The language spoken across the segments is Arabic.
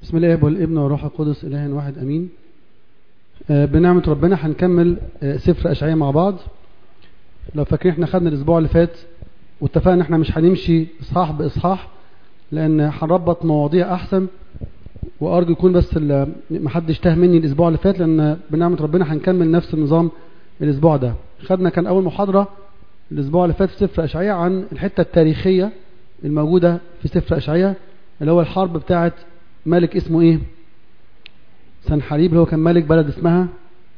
بسم الله والابن والروح القدس إله واحد أمين. بنعمة ربنا هنكمل سفر أشعياء مع بعض. لو فاكرين احنا خدنا الأسبوع اللي فات واتفقنا ان احنا مش هنمشي إصحاح بإصحاح لأن هنربط مواضيع أحسن، وأرجو يكون بس محدش تاه مني الأسبوع اللي فات، لأن بنعمة ربنا هنكمل نفس النظام الأسبوع ده. خدنا كان أول محاضرة الأسبوع اللي فات في سفر أشعياء عن الحتة التاريخية الموجودة في سفر أشعياء، اللي هو الحرب بتاعت ملك اسمه ايه؟ سنحريب، اللي هو كان ملك بلد اسمها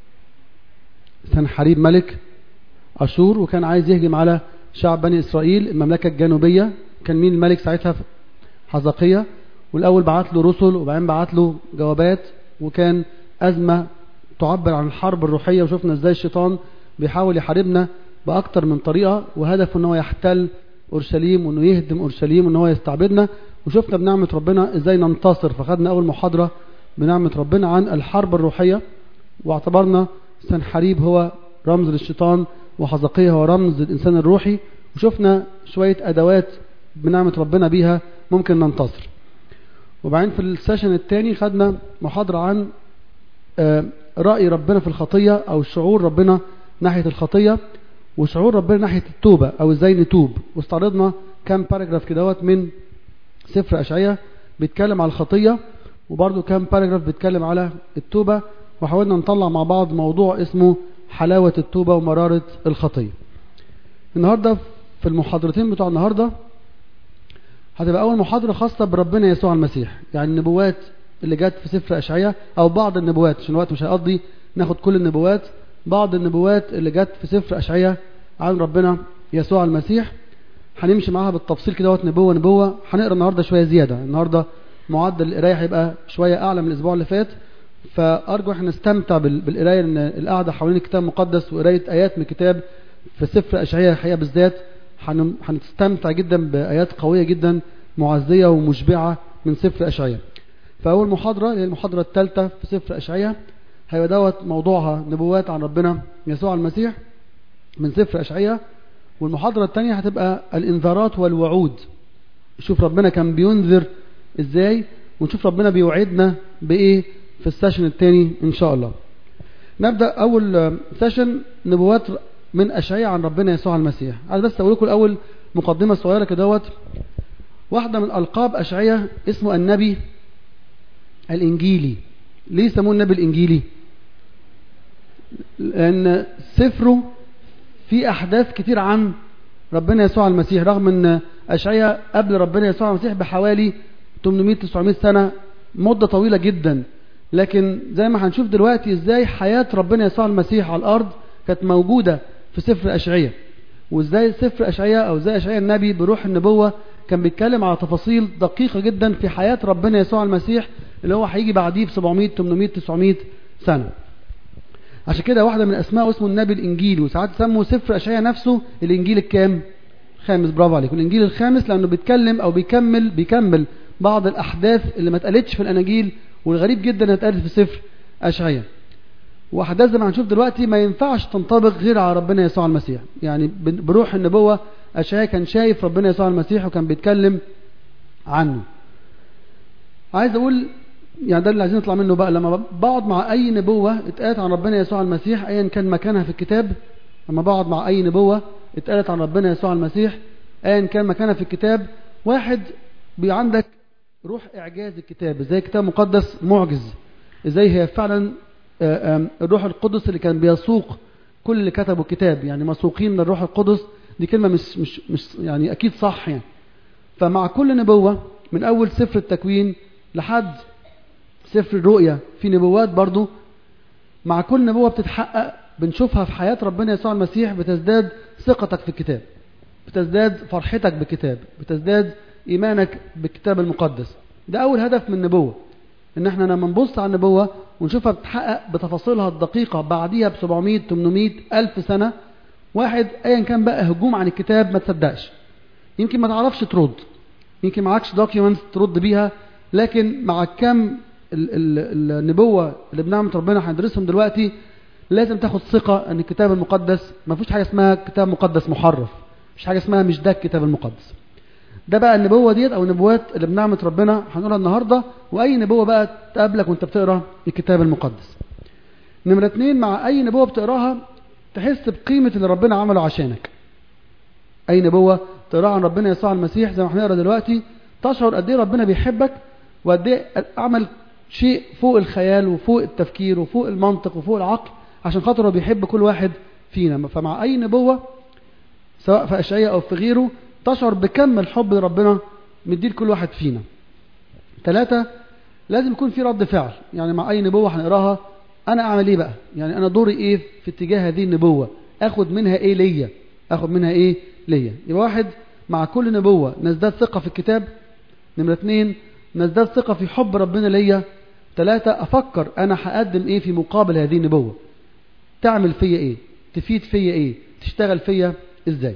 سنحريب ملك أشور، وكان عايز يهجم على شعب بني إسرائيل المملكة الجنوبية. كان مين الملك ساعتها؟ حزقية. والأول بعت له رسل وبعدين بعت له جوابات، وكان أزمة تعبر عن الحرب الروحية. وشفنا ازاي الشيطان بيحاول يحاربنا بأكتر من طريقة، وهدفه ان هو يحتل أورشليم وانه يهدم أورشليم وان هو يستعبدنا. وشفنا بنعمة ربنا ازاي ننتصر. فخدنا أول محاضرة بنعمة ربنا عن الحرب الروحية، واعتبرنا سنحريب هو رمز للشيطان وحزقية هو رمز للإنسان الروحي، وشفنا شوية أدوات بنعمة ربنا بيها ممكن ننتصر. وبعدين في السيشن الثاني خدنا محاضرة عن رأي ربنا في الخطية، أو شعور ربنا ناحية الخطية، وشعور ربنا ناحية التوبة أو ازاي نتوب. واستعرضنا كام باراجراف كدهوت من سفر أشعياء بيتكلم على الخطية، وبرضو كام باراجراف بيتكلم على التوبة، وحاولنا نطلع مع بعض موضوع اسمه حلاوة التوبة ومرارة الخطية. النهاردة في المحاضرتين بتوع النهاردة هتبقى أول محاضرة خاصة بربنا يسوع المسيح، يعني النبوات اللي جت في سفر أشعياء، أو بعض النبوات عشان الوقت مش هيقضي ناخد كل النبوات، بعض النبوات اللي جت في سفر أشعياء عن ربنا يسوع المسيح. هنمشي معاها بالتفصيل كده نبوة نبوة. هنقرا النهارده شوية زيادة، النهارده معدل القراية هيبقى شوية أعلى من الأسبوع اللي فات، فأرجو احنا نستمتع بالقراية، لأن القعدة حوالين الكتاب المقدس وقراية آيات من الكتاب في سفر أشعياء الحقيقة بالذات هنستمتع جدا بآيات قوية جدا معزية ومشبعة من سفر أشعياء. فأول محاضرة هي المحاضرة الثالثة في سفر أشعياء، هيبقى دوت موضوعها نبوات عن ربنا يسوع المسيح من سفر أشعياء. والمحاضرة الثانية هتبقى الإنذارات والوعود، نشوف ربنا كان بينذر إزاي، ونشوف ربنا بيوعدنا بإيه في السيشن الثاني إن شاء الله. نبدأ أول سيشن نبوات من أشعياء عن ربنا يسوع المسيح. عايز بس أقول لكم الأول مقدمة صغيرة كدهوت. واحدة من ألقاب أشعياء اسمه النبي الإنجيلي. ليه سموه النبي الإنجيلي؟ لأن سفره في أحداث كتير عن ربنا يسوع المسيح، رغم أن أشعياء قبل ربنا يسوع المسيح بحوالي 800-900 سنة، مدة طويلة جدا. لكن زي ما هنشوف دلوقتي ازاي حياة ربنا يسوع المسيح على الأرض كانت موجودة في سفر أشعياء، وازاي سفر أشعياء أو ازاي أشعياء النبي بروح النبوة كان بيتكلم على تفاصيل دقيقة جدا في حياة ربنا يسوع المسيح اللي هو هيجي بعديه ب700-800-900 سنة. عشان كده واحدة من أسماءه اسمه النبي الإنجيلي، وساعات يسموا سفر أشعياء نفسه الإنجيل الكام؟ خامس. برافو عليكم، الإنجيل الخامس، لأنه بيتكلم أو بيكمل بعض الأحداث اللي ما اتقالتش في الأناجيل، والغريب جدا انها اتقالت في سفر أشعياء. وأحداث زي ما هنشوف دلوقتي ما ينفعش تنطبق غير على ربنا يسوع المسيح. يعني بروح النبوة أشعياء كان شايف ربنا يسوع المسيح وكان بيتكلم عنه. عايز أقول يعني ده اللي عايزين نطلع منه بقى، لما بقعد مع أي نبوة اتقالت عن ربنا يسوع المسيح أيا كان مكانها في الكتاب، لما بقعد مع أي نبوة اتقالت عن ربنا يسوع المسيح أيا كان مكانها في الكتاب، واحد عندك روح إعجاز الكتاب، ازاي الكتاب المقدس معجز، ازاي هي فعلا الروح القدس اللي كان بيسوق كل اللي كتبوا الكتاب، يعني مسوقين من الروح القدس. دي كلمة مش يعني أكيد صح يعني. فمع كل نبوة من أول سفر التكوين لحد سفر الرؤيا في نبوات برضو، مع كل نبوة بتتحقق بنشوفها في حياة ربنا يسوع المسيح بتزداد ثقتك في الكتاب، بتزداد فرحتك بالكتاب، بتزداد إيمانك بالكتاب المقدس. ده أول هدف من النبوة، إن احنا لما نبص على النبوة ونشوفها بتحقق بتفاصيلها الدقيقة بعديها ب700-800-1000 سنة، واحد أيا كان بقى هجوم عن الكتاب ما تصدقش، يمكن ما تعرفش ترد، يمكن معكش دوكيومنتس ترد بيها، لكن مع كم النبوة اللي بنعمة ربنا هندرسهم دلوقتي لازم تاخد ثقة أن الكتاب المقدس ما فيش حاجة اسمها كتاب مقدس محرف، مش حاجة اسمها مش ده الكتاب المقدس. ده بقى النبوة ديت أو النبوات اللي بنعمة ربنا هنقولها النهاردة، وأي نبوة بقى تقابلك وانت بتقرأ الكتاب المقدس. نمرة 2، مع أي نبوة بتقراها تحس بقيمة اللي ربنا عمله عشانك. أي نبوة تقراها عن ربنا يسوع المسيح زي ما هنقرا دلوقتي تشعر قد ايه ربنا بيحبك، وقد ايه عمل شيء فوق الخيال وفوق التفكير وفوق المنطق وفوق العقل عشان خاطر هو بيحب كل واحد فينا. فمع أي نبوة سواء في أشعياء أو في غيره تشعر بكم الحب اللي ربنا مديه لكل واحد فينا. 3، لازم يكون في رد فعل. يعني مع أي نبوة هنقراها أنا أعمل إيه بقى؟ يعني أنا دوري إيه في اتجاه هذه النبوة؟ أخد منها إيه ليا؟ أخد منها إيه ليا؟ يبقى 1، مع كل نبوة نزداد ثقة في الكتاب. نمرة 2، نزداد ثقة في حب ربنا ليا. 3، أفكر أنا هقدم إيه في مقابل هذه النبوة؟ تعمل فيا إيه؟ تفيد فيا إيه؟ تشتغل فيا إزاي؟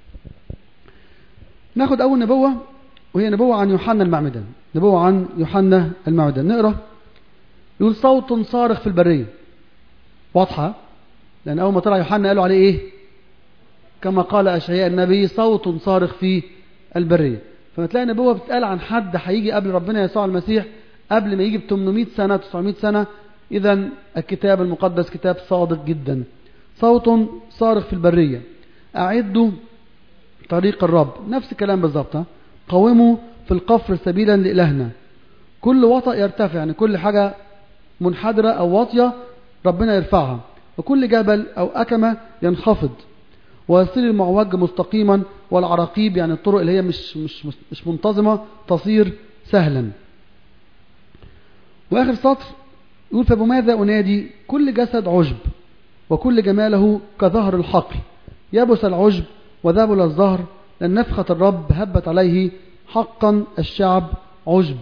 ناخد أول نبوة وهي نبوة عن يوحنا المعمدان. نبوة عن يوحنا المعمدان نقرأ. يقول صوت صارخ في البرية. واضحة، لأن أول ما طلع يوحنا قالوا عليه إيه؟ كما قال أشعياء النبي صوت صارخ في البرية. فما تلاقي نبوة بتقال عن حد هيجي قبل ربنا يسوع المسيح قبل ما يجي ب 800 سنة 900 سنة. إذن الكتاب المقدس كتاب صادق جدا. صوت صارخ في البرية أعدوا طريق الرب. نفس الكلام بالظبط. قوموا في القفر سبيلا لإلهنا. كل وطأ يرتفع، يعني كل حاجة منحدرة أو واطية ربنا يرفعها، وكل جبل أو أكمة ينخفض، ويصير المعوج مستقيما، والعراقيب يعني الطرق اللي هي مش منتظمة تصير سهلا. وآخر سطر يقول فبماذا أنادي؟ كل جسد عجب وكل جماله كظهر الحقل، يبس العجب وذبل الظهر، لأن نفخة الرب هبت عليه، حقا الشعب عجب.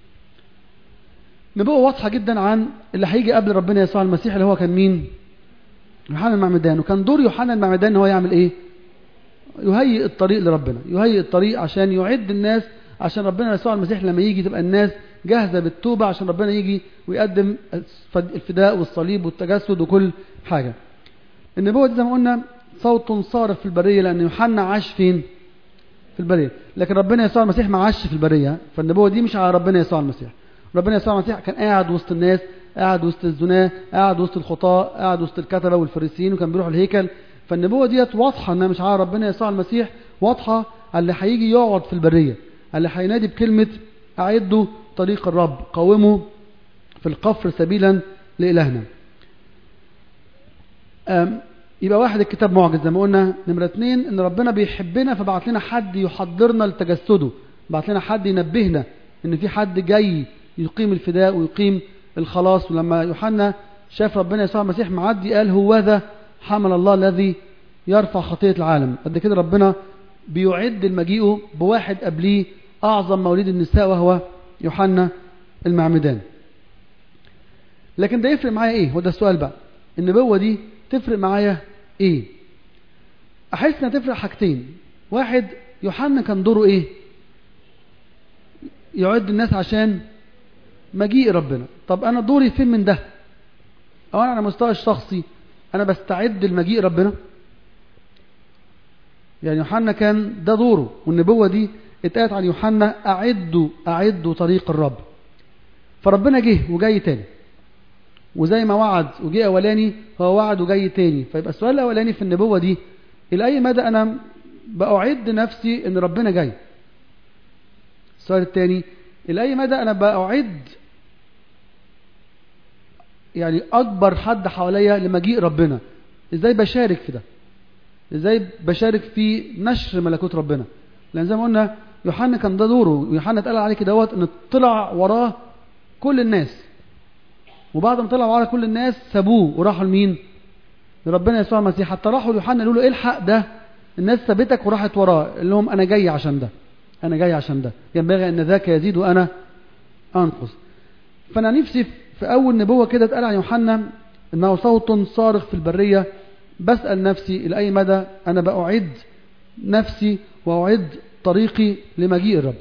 نبوة واضحة جدا عن اللي هيجي قبل ربنا يسوع المسيح اللي هو كان مين؟ يوحنا المعمدان. وكان دور يوحنا المعمدان ان هو يعمل ايه؟ يهيئ الطريق لربنا، يهيئ الطريق عشان يعد الناس عشان ربنا يسوع المسيح لما يجي تبقى الناس جاهزة بالتوبة عشان ربنا يجي ويقدم الفداء والصليب والتجسد وكل حاجة. النبوة دي زي ما قلنا صوت صارخ في البرية، لأن يوحنا عاش فين؟ في البرية، لكن ربنا يسوع المسيح ما عاش في البرية. فالنبوة دي مش على ربنا يسوع المسيح. ربنا يسوع المسيح كان قاعد وسط الناس، قاعد وسط الزناة، قاعد وسط الخطاة، قاعد وسط الكتبة والفريسيين، وكان بيروح الهيكل. فالنبوة ديت واضحة انها مش على ربنا يسوع المسيح، واضحة على اللي هيجي يقعد في البرية، اللي هينادي بكلمة أعدوا طريق الرب، قوموا في القفر سبيلا لإلهنا. يبقى 1 الكتاب معجز زي ما قلنا. نمرة 2 ان ربنا بيحبنا فبعت لنا حد يحضرنا لتجسده، بعت لنا حد ينبهنا ان في حد جاي يقيم الفداء ويقيم الخلاص. ولما يوحنا شاف ربنا يسوع المسيح معدي قال هوذا حمل الله الذي يرفع خطية العالم. قد كده ربنا بيعد المجيء بواحد قبليه أعظم مولود النساء وهو يوحنا المعمدان. لكن ده يفرق معايا ايه؟ وده السؤال بقى. النبوة دي تفرق معايا ايه؟ احس انها تفرق حاجتين. 1، يوحنا كان دوره ايه؟ يعد الناس عشان مجيء ربنا. طب انا دوري فين من ده؟ او انا على مستوى الشخصي انا بستعد لمجيء ربنا؟ يعني يوحنا كان ده دوره، والنبوة دي اتقالت عن يوحنا أعدوا طريق الرب. فربنا جه وجاي تاني، وزي ما وعد وجه أولاني هو وعد وجاي تاني. فيبقى السؤال الأولاني في النبوة دي إلى أي مدى أنا بأعد نفسي إن ربنا جاي؟ السؤال الثاني إلى أي مدى أنا بأعد يعني أكبر حد حواليا لمجيء ربنا؟ إزاي بشارك في ده؟ إزاي بشارك في نشر ملكوت ربنا؟ لأن زي ما قلنا يوحنا كان ده دوره، ويوحنا اتقال عليه كده إن طلع وراه كل الناس، وبعد ما طلع وراه كل الناس سابوه وراحوا لمين؟ لربنا يسوع المسيح. حتى راحوا ليوحنا قالوا له الحق ده الناس سابتك وراحت وراه، قال لهم أنا جاي عشان ده، أنا جاي عشان ده، ينبغي أن ذاك يزيد وأنا أنقص. فأنا نفسي في أول نبوة كده اتقال عن يوحنا إنه صوت صارخ في البرية، بسأل نفسي إلى أي مدى أنا بأعد نفسي وأعد طريقي لمجيء الرب.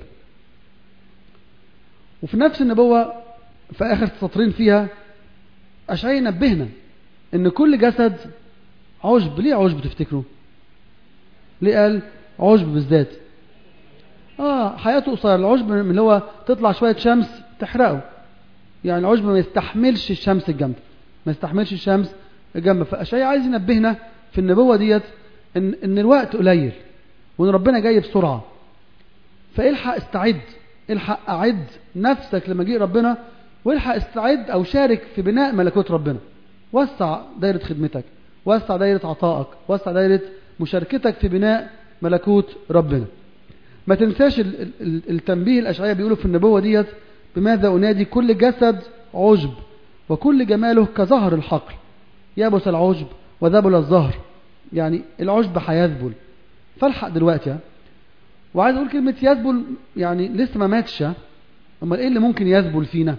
وفي نفس النبوة في آخر سطرين فيها أشعياء نبهنا إن كل جسد عجب. ليه عجب تفتكروا؟ ليه قال عجب بالذات؟ حياته قصيرة. العشب من اللي هو تطلع شوية شمس تحرقه، يعني العشب ما يستحملش الشمس الجامدة، ما يستحملش الشمس الجامدة. فأشعياء عايز ينبهنا في النبوة ديت إن الوقت قليل وإن ربنا جاي بسرعة. فإلحق استعد، إلحق أعد نفسك لمجيء ربنا، والحق استعد أو شارك في بناء ملكوت ربنا. وسع دائرة خدمتك، وسع دائرة عطائك، وسع دائرة مشاركتك في بناء ملكوت ربنا. ما تنساش التنبيه الأشعياء بيقولوا في النبوة ديت: بماذا أنادي كل جسد عجب وكل جماله كزهر الحقل، يبس العجب وذبل الزهر. يعني العجب هيذبل، فالحق دلوقتي. وعايز أقول كلمة يذبل يعني لسه ما ماتش. أما إيه اللي ممكن يذبل فينا؟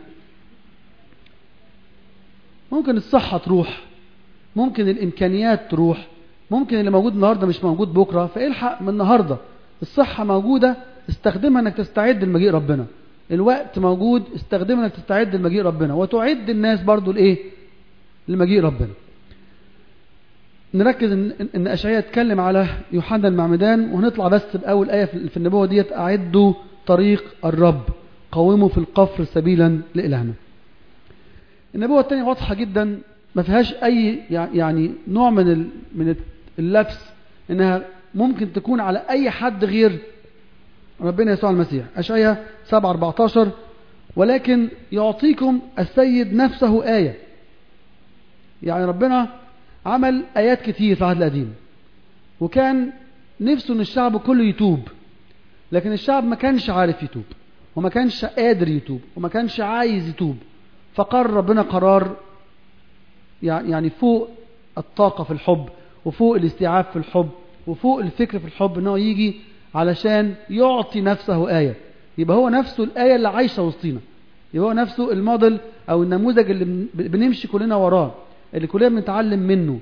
ممكن الصحة تروح، ممكن الإمكانيات تروح، ممكن اللي موجود النهاردة مش موجود بكرة. فإلحق من النهاردة، الصحة موجودة استخدمها انك تستعد لمجيء ربنا، الوقت موجود استخدمها انك تستعد لمجيء ربنا، وتعد الناس برضو لمجيء ربنا. نركز ان أشعياء اتكلم على يوحنا المعمدان، وهنطلع بس بأول آية في النبوة ديت: أعدوا طريق الرب، قوموا في القفر سبيلا لإلهنا. النبوة الثانية واضحة جدا، ما فيهاش أي يعني نوع من اللبس إنها ممكن تكون على أي حد غير ربنا يسوع المسيح. أشعياء 7:14: ولكن يعطيكم السيد نفسه آية. يعني ربنا عمل آيات كتير في العهد القديم، وكان نفسه إن الشعب كله يتوب، لكن الشعب ما كانش عارف يتوب، وما كانش قادر يتوب، وما كانش عايز يتوب. فقرر ربنا قرار يعني فوق الطاقة في الحب، وفوق الاستيعاب في الحب، وفوق الفكر في الحب، انه يجي علشان يعطي نفسه آية. يبقى هو نفسه الآية اللي عايشة وسطينا، يبقى هو نفسه الموديل أو النموذج اللي بنمشي كلنا وراه، اللي كلنا بنتعلم منه.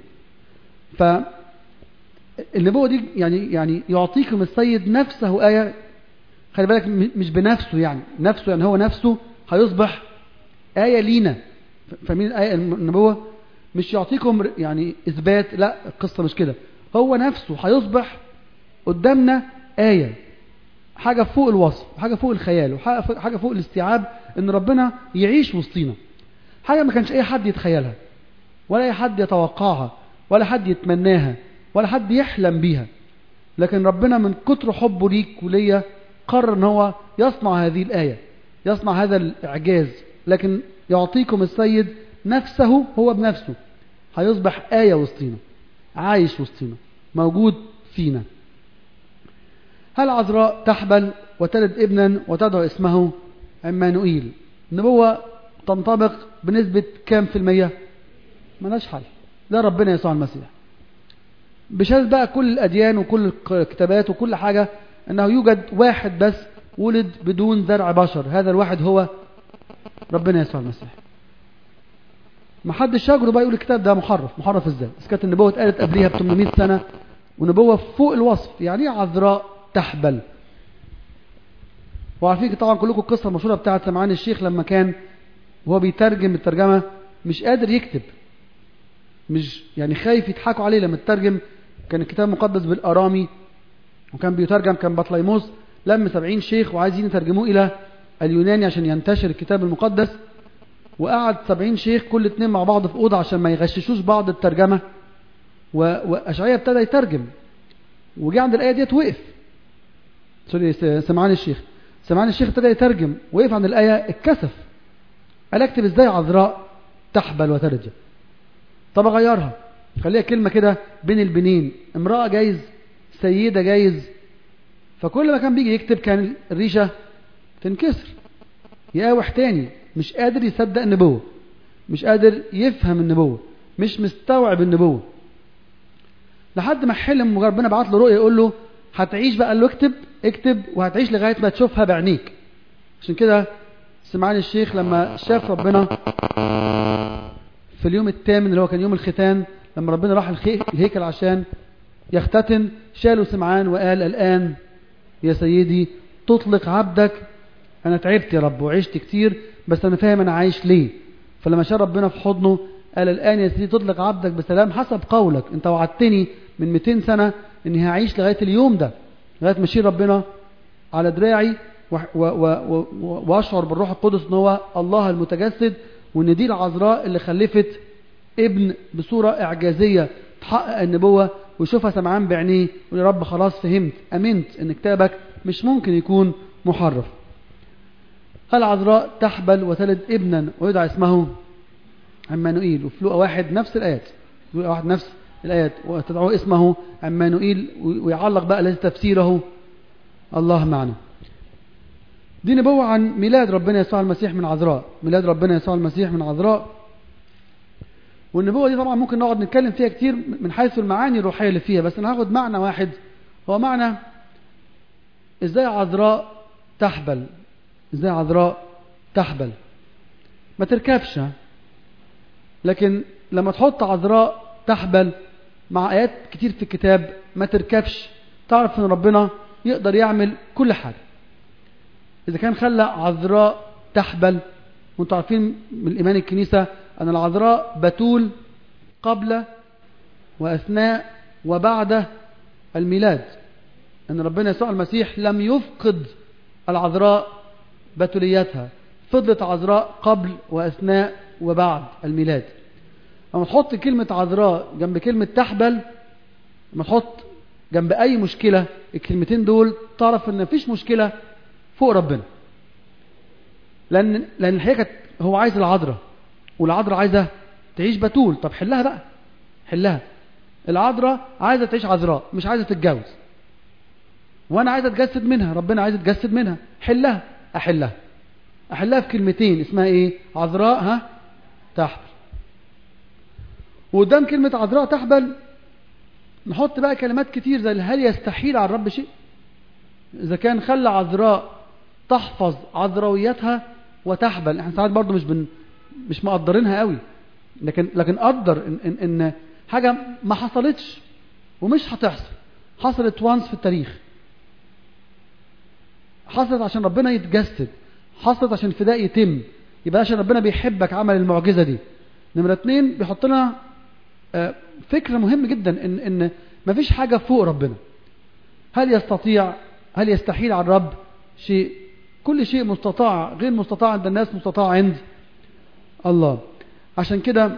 فالنبوة دي يعني يعطيكم السيد نفسه آية. خلي بالك، مش بنفسه، يعني نفسه يعني هو نفسه هيصبح آية لينا. فمين الآية؟ النبوة مش يعطيكم يعني إثبات، لا، القصة مش كده. هو نفسه هيصبح قدامنا آية، حاجة فوق الوصف، حاجة فوق الخيال، وحاجة فوق الاستيعاب، إن ربنا يعيش وسطينا. حاجة ما كانش أي حد يتخيلها، ولا أي حد يتوقعها، ولا حد يتمناها، ولا حد يحلم بيها. لكن ربنا من كتر حبه ليك وليا قرر إن هو يصنع هذه الآية، يصنع هذا الإعجاز. لكن يعطيكم السيد نفسه، هو بنفسه هيصبح آية وسطينا، عايش وسطينا، موجود فينا. هل عذراء تحبل وتلد ابنا وتدعو اسمه عمانوئيل. النبوة تنطبق بنسبة كام في المية؟ ملاش حل. ده ربنا يسوع المسيح. بشهادة بقى كل الأديان وكل الكتابات وكل حاجة أنه يوجد واحد بس ولد بدون ذرع بشر، هذا الواحد هو ربنا يسوع المسيح. ما حدش يجرؤ بقى يقول الكتاب ده محرف ازاي؟ بس كانت النبوة اتقالت قبليها ب 800 سنة، ونبوة فوق الوصف. يعني عذراء تحبل. وعارفين طبعا كلكم القصة المشهورة بتاعت سمعان الشيخ، لما كان وهو بيترجم الترجمة مش قادر يكتب، مش يعني خايف يضحكوا عليه لما تترجم. كان الكتاب مقدس بالأرامي، وكان بيترجم، كان بطليموس لم 70 شيخ وعايزين يترجموه إلى اليوناني عشان ينتشر الكتاب المقدس. وقعد 70 شيخ كل اتنين مع بعض في أوضة عشان ما يغششوش بعض الترجمة. وأشعياء ابتدى يترجم، وجي عند الآية ديت وقف. سمعان الشيخ ابتدى يترجم، وقف عند الآية، اتكسف، قال اكتب ازاي عذراء تحبل وتلد؟ طب اغيرها، خليها كلمة كده بين البنين، امرأة جايز، سيدة جايز. فكل ما كان بيجي يكتب كان الريشة تنكسر، يقاوح تاني، مش قادر يصدق النبوة، مش قادر يفهم النبوة، مش مستوعب النبوة. لحد ما حلم ربنا بعت له رؤية يقول له هتعيش بقى. قال له اكتب وهتعيش لغاية ما تشوفها بعينيك. عشان كده سمعان الشيخ لما شاف ربنا في اليوم الثامن اللي هو كان يوم الختان، لما ربنا راح الهيكل عشان يختتن، شاله سمعان وقال الآن يا سيدي تطلق عبدك. أنا تعبت يا رب وعشت كتير، بس أنا فاهم أنا عايش ليه. فلما شاف ربنا في حضنه قال الآن يا سيدي تطلق عبدك بسلام حسب قولك. أنت وعدتني من 200 سنة أني هعيش لغاية اليوم ده، لغاية ما يشير ربنا على دراعي واشعر بالروح القدس ان هو الله المتجسد، وان دي العذراء اللي خلفت ابن بصورة اعجازية تحقق النبوة، ويشوفها سمعان بعينيه ويقول يا رب خلاص فهمت، امنت ان كتابك مش ممكن يكون محرف. العذراء تحبل وتلد ابنا ويدعى اسمه عمانوئيل. وفي لوقا 1 نفس الآيات، لوقا 1 نفس الآيات، وتدعوه اسمه عمانوئيل، ويعلق بقى الذي تفسيره الله معنا. دي نبوة عن ميلاد ربنا يسوع المسيح من عذراء، ميلاد ربنا يسوع المسيح من عذراء. والنبوة دي طبعا ممكن نقعد نتكلم فيها كتير من حيث المعاني الروحية اللي فيها، بس انا هاخد معنى واحد، هو معنى ازاي عذراء تحبل. ازاي عذراء تحبل؟ ما تركبش، لكن لما تحط عذراء تحبل مع آيات كتير في الكتاب ما تركبش، تعرف ان ربنا يقدر يعمل كل حاجة. إذا كان خلى عذراء تحبل، وانتم عارفين من إيمان الكنيسة أن العذراء بتول قبل وأثناء وبعد الميلاد، أن ربنا يسوع المسيح لم يفقد العذراء بتوليتها، فضلت عذراء قبل وأثناء وبعد الميلاد. لما تحط كلمة عذراء جنب كلمة تحبل، لما تحط جنب أي مشكلة الكلمتين دول، تعرف أن مفيش مشكلة فوق ربنا. لأن الحقيقة كانت هو عايز العذراء، والعذراء عايزة تعيش بتول. طب حلها بقى، حلها. العذراء عايزة تعيش عذراء، مش عايزة تتجوز، وأنا عايزة أتجسد منها، ربنا عايزة أتجسد منها. حلها. أحلها في كلمتين، اسمها إيه؟ عذراء تحبل. وقدام كلمة عذراء تحبل نحط بقى كلمات كتير زي هل يستحيل على الرب شيء؟ إذا كان خلى عذراء تحفظ عذراويتها وتحبل، احنا ساعات برضو مش مقدرينها قوي، لكن قدر إن حاجة ما حصلتش ومش هتحصل، حصلت وانس في التاريخ، حصلت عشان ربنا يتجسد، حصلت عشان الفداء يتم، يبقى عشان ربنا بيحبك عمل المعجزة دي. نمرة 2 بيحط لنا فكرة مهم جدا إن مفيش حاجة فوق ربنا. هل يستحيل على الرب شيء؟ كل شيء مستطاع، غير مستطاع عند الناس مستطاع عند الله. عشان كده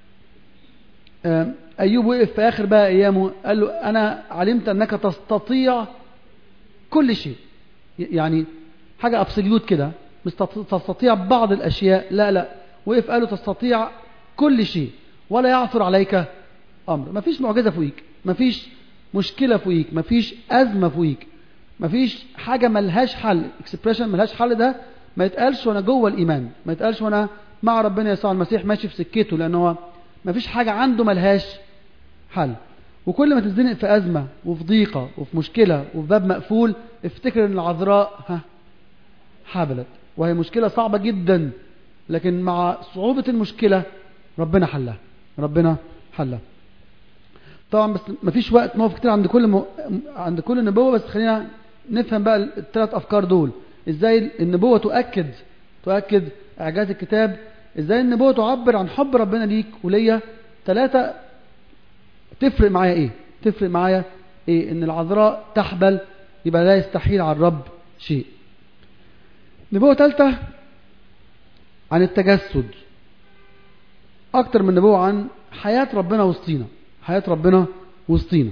أيوب وقف في آخر بقى أيامه قال له أنا علمت أنك تستطيع كل شيء. يعني حاجة أبسوليوت كده، مش تستطيع بعض الأشياء، لا، وقف قال له تستطيع كل شيء ولا يعثر عليك أمر. مفيش معجزة فوقيك، مفيش مشكلة فوقيك، مفيش أزمة فوقيك، مفيش حاجة ملهاش حل. اكسبريشن ملهاش حل ده ما يتقالش وانا جوه الإيمان، ما يتقالش وانا مع ربنا يسوع المسيح ماشي في سكته، لأنه هو مفيش حاجة عنده ملهاش حل. وكل ما تزنق في أزمة وفي ضيقة وفي مشكلة وفي باب مقفول، افتكر ان العذراء حبلت، وهي مشكلة صعبة جدا، لكن مع صعوبة المشكلة ربنا حلها. طبعا بس مفيش وقت نقف كتير عند كل نبوة، بس خلينا نفهم بقى الثلاث أفكار دول. ازاي النبوة تؤكد إعجاز الكتاب، ازاي النبوة تعبر عن حب ربنا ليك وليا. 3 تفرق معايا ايه؟ ان العذراء تحبل، يبقى لا يستحيل على الرب شيء. نبوة 3 عن التجسد، اكتر من نبوة عن حياة ربنا وسطينا.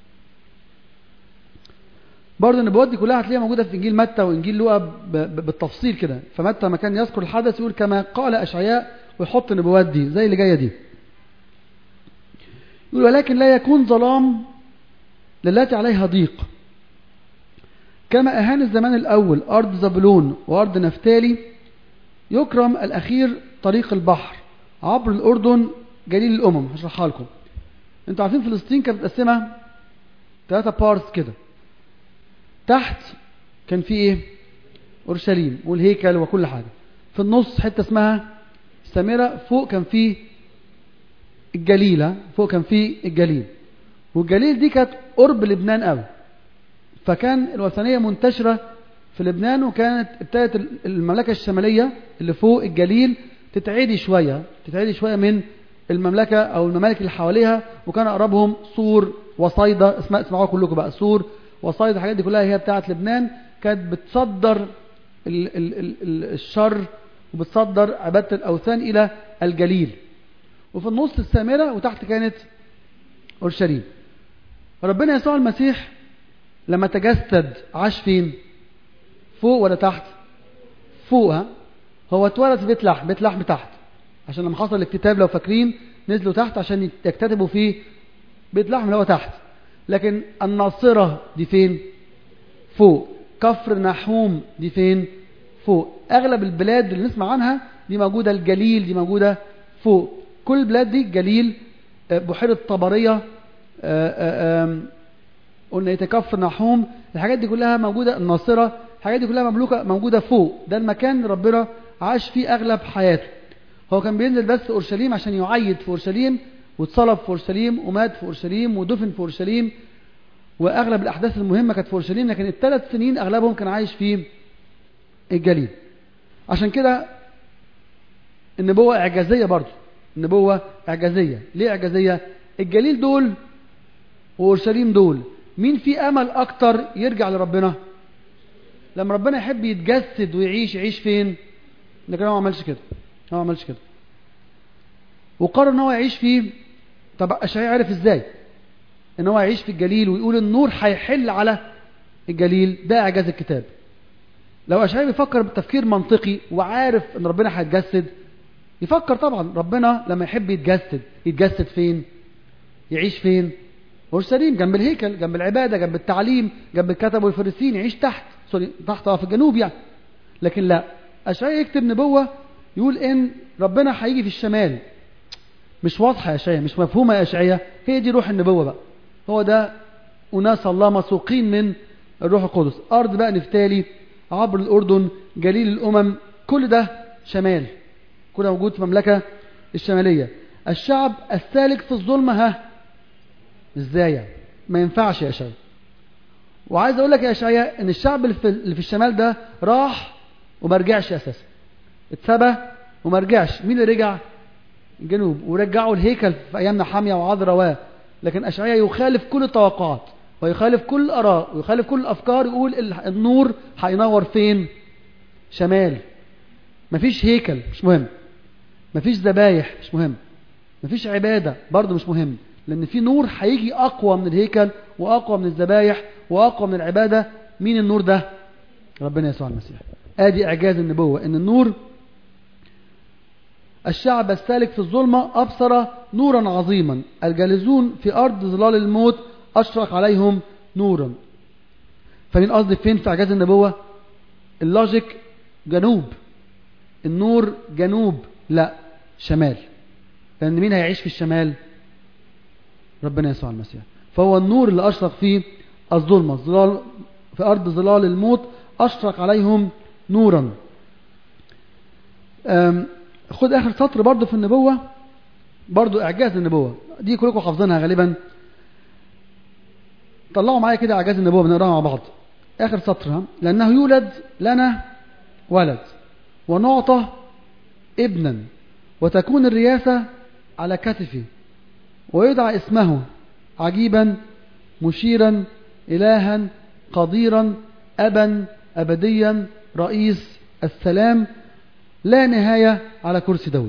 برضه النبوات دي كلها هتلاقيها موجودة في إنجيل متى وإنجيل لوقا بالتفصيل كده. فمتى ما كان يذكر الحدث يقول كما قال أشعياء، ويحط النبوات دي زي اللي جاية دي. يقول ولكن لا يكون ظلام للتي عليها ضيق، كما أهان الزمان الأول أرض زبلون وأرض نفتالي، يكرم الأخير طريق البحر عبر الأردن جليل الأمم. هشرحها لكم. انتوا عارفين فلسطين كانت متقسمة 3 بارتس كده. تحت كان في ايه؟ اورشليم والهيكل وكل حاجه. في النص حته اسمها سامره، فوق كان في الجليله، والجليل دي كانت قرب لبنان قوي، فكان الوثنيه منتشره في لبنان، وكانت ابتدت المملكه الشماليه اللي فوق الجليل تتعدي شويه من المملكه او الممالك اللي حواليها، وكان اقربهم صور وصيدا. اسمعوا كلكم بقى، صور وصيدا، الحاجات دي كلها هي بتاعت لبنان. كانت بتصدر الشر وبتصدر عبادة الأوثان إلى الجليل، وفي النص السامرة، وتحت كانت أورشليم. ربنا يسوع المسيح لما تجسد عاش فين؟ فوق ولا تحت؟ فوق. هو اتولد في بيت لحم، بيت لحم تحت، عشان لما حصل الكتاب لو فاكرين نزلوا تحت عشان يكتتبوا في بيت لحم اللي هو تحت. لكن الناصرة دي فين؟ فوق. كفر نحوم دي فين؟ فوق. اغلب البلاد اللي نسمع عنها دي موجودة، الجليل دي موجودة فوق. كل البلاد دي الجليل، بحيرة طبرية، قلنا يتكفر نحوم، الحاجات دي كلها موجودة. الناصرة، الحاجات دي كلها مملوكة موجودة فوق. ده المكان ربنا عاش فيه أغلب حياته. هو كان بينزل بس أورشليم عشان يعيد في أورشليم، واتصلب في أورشليم، ومات في أورشليم، ودفن في أورشليم، وأغلب الأحداث المهمة كانت في أورشليم. لكن ال3 سنين أغلبهم كان عايش في الجليل. عشان كده النبوة إعجازية برضو. النبوة إعجازية. ليه إعجازية؟ الجليل دول وأورشليم دول، مين في أمل أكتر يرجع لربنا؟ لما ربنا يحب يتجسد ويعيش، يعيش فين؟ لكن هو ما عملش كده. هو ما عملش كده، وقرر ان هو يعيش فيه. طب اشعياء عرف ازاي ان هو يعيش في الجليل ويقول النور هيحل على الجليل؟ ده اعجاز الكتاب. لو اشعياء بيفكر بتفكير منطقي وعارف ان ربنا هيتجسد، يفكر طبعا ربنا لما يحب يتجسد فين؟ يعيش فين؟ اورشليم، جنب الهيكل، جنب العباده، جنب التعليم، جنب الكتب والفريسيين. يعيش تحت في الجنوب يعني. لكن لا، اشعياء يكتب نبوه يقول ان ربنا هيجي في الشمال. مش واضحه يا اشعياء، مش مفهومه يا اشعياء. هي دي روح النبوه بقى. هو ده اناس الله مسوقين من الروح القدس. ارض بقى نفتالي، عبر الاردن، جليل الامم، كل ده شمال، كله موجود في المملكه الشماليه. الشعب السالك في الظلمه. ازاي يعني؟ ما ينفعش يا اشعياء. وعايز اقول لك يا اشعياء ان الشعب اللي في الشمال ده راح وما رجعش اساسا، اتسبى وما رجعش. مين اللي رجع؟ الجنوب، ورجعوا الهيكل في ايام نحميا وعذراء. لكن اشعياء يخالف كل التوقعات، ويخالف كل الاراء، ويخالف كل الافكار. يقول النور هينور فين؟ شمال. مفيش هيكل، مش مهم. مفيش ذبايح، مش مهم. مفيش عباده، برضه مش مهم. لان في نور هيجي اقوى من الهيكل، واقوى من الذبايح، واقوى من العباده. مين النور ده؟ ربنا يسوع المسيح. ادي اعجاز النبوه، ان النور. الشعب السالك في الظلمه ابصر نورا عظيما، الجالسون في ارض ظلال الموت اشرق عليهم نورا. فمين قصدي فين في اعجاز النبوه؟ اللوجيك جنوب، النور جنوب، لا شمال. لان مين هيعيش في الشمال؟ ربنا يسوع المسيح. فهو النور اللي اشرق فيه الظلمه، ظلال في ارض ظلال الموت اشرق عليهم نورا. خد اخر سطر برضو في النبوه، برضو اعجاز النبوه دي كلكم حافظينها غالبا. طلعوا معايا كده اعجاز النبوه بنقراها مع بعض. اخر سطر: لانه يولد لنا ولد ونعطى ابنا، وتكون الرياسه على كتفه، ويدعى اسمه عجيبا، مشيرا، إلها، قديرا، أبا، أبديا، رئيس السلام، لا نهاية على كرسي داود.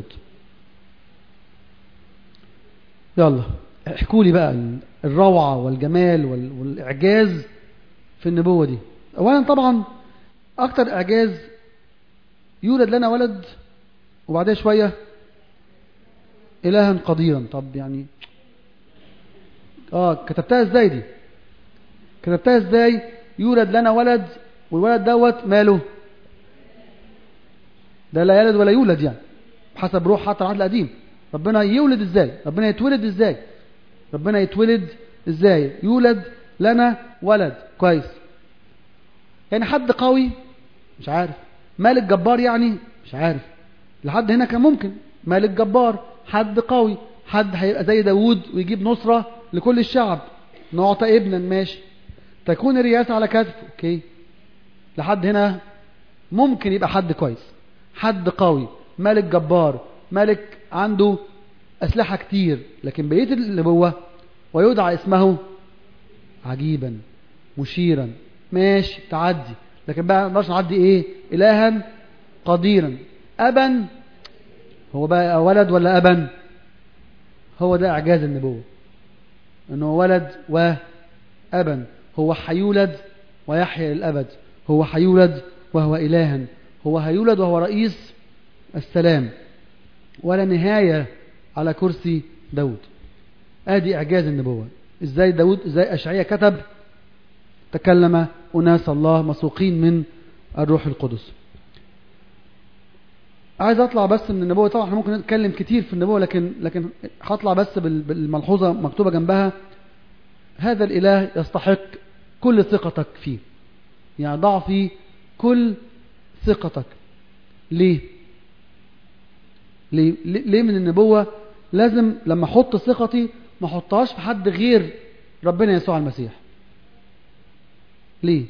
يلا احكوا لي بقى الروعة والجمال والإعجاز في النبوة دي. أولا طبعا أكتر إعجاز يولد لنا ولد، وبعدها شوية إلها قديرا. طب يعني كتبتها ازاي دي؟ كتبتها ازاي؟ يولد لنا ولد، والولد دوت ماله؟ ده لا يلد ولا يولد يعني، حسب روح حتى العهد القديم. ربنا يولد ازاي؟ ربنا يتولد ازاي؟ ربنا يتولد ازاي؟ يولد لنا ولد. كويس. يعني حد قوي؟ مش عارف. مالك جبار يعني؟ مش عارف. لحد هنا كان ممكن مالك جبار، حد قوي، حد هيبقى زي داود ويجيب نصرة لكل الشعب. نعطى ابنا، ماشي. تكون الرياسة على كتفه، اوكي. لحد هنا ممكن يبقى حد كويس، حد قوي، ملك جبار، ملك عنده أسلحة كتير. لكن بقية النبوة: ويدعى اسمه عجيبا، مشيرا، ماشي تعدي. لكن بقى ما نقدرش نعدي ايه إلها قديرا. أبا هو بقى ولد ولا أبا؟ هو ده إعجاز النبوة، أنه ولد وأبا. هو حيولد ويحيا للأبد، هو حيولد وهو إلها، هو هيولد وهو رئيس السلام، ولا نهاية على كرسي داود. ادي إعجاز النبوة. ازاي أشعياء كتب تكلم أناس الله مسوقين من الروح القدس. عايز اطلع بس من النبوة. طبعا احنا ممكن نتكلم كتير في النبوة، لكن هطلع بس بالملحوظة مكتوبة جنبها: هذا الإله يستحق كل ثقتك فيه. يعني ضع فيه كل ثقتك. ليه من النبوة لازم لما احط ثقتي ما احطهاش في حد غير ربنا يسوع المسيح؟ ليه؟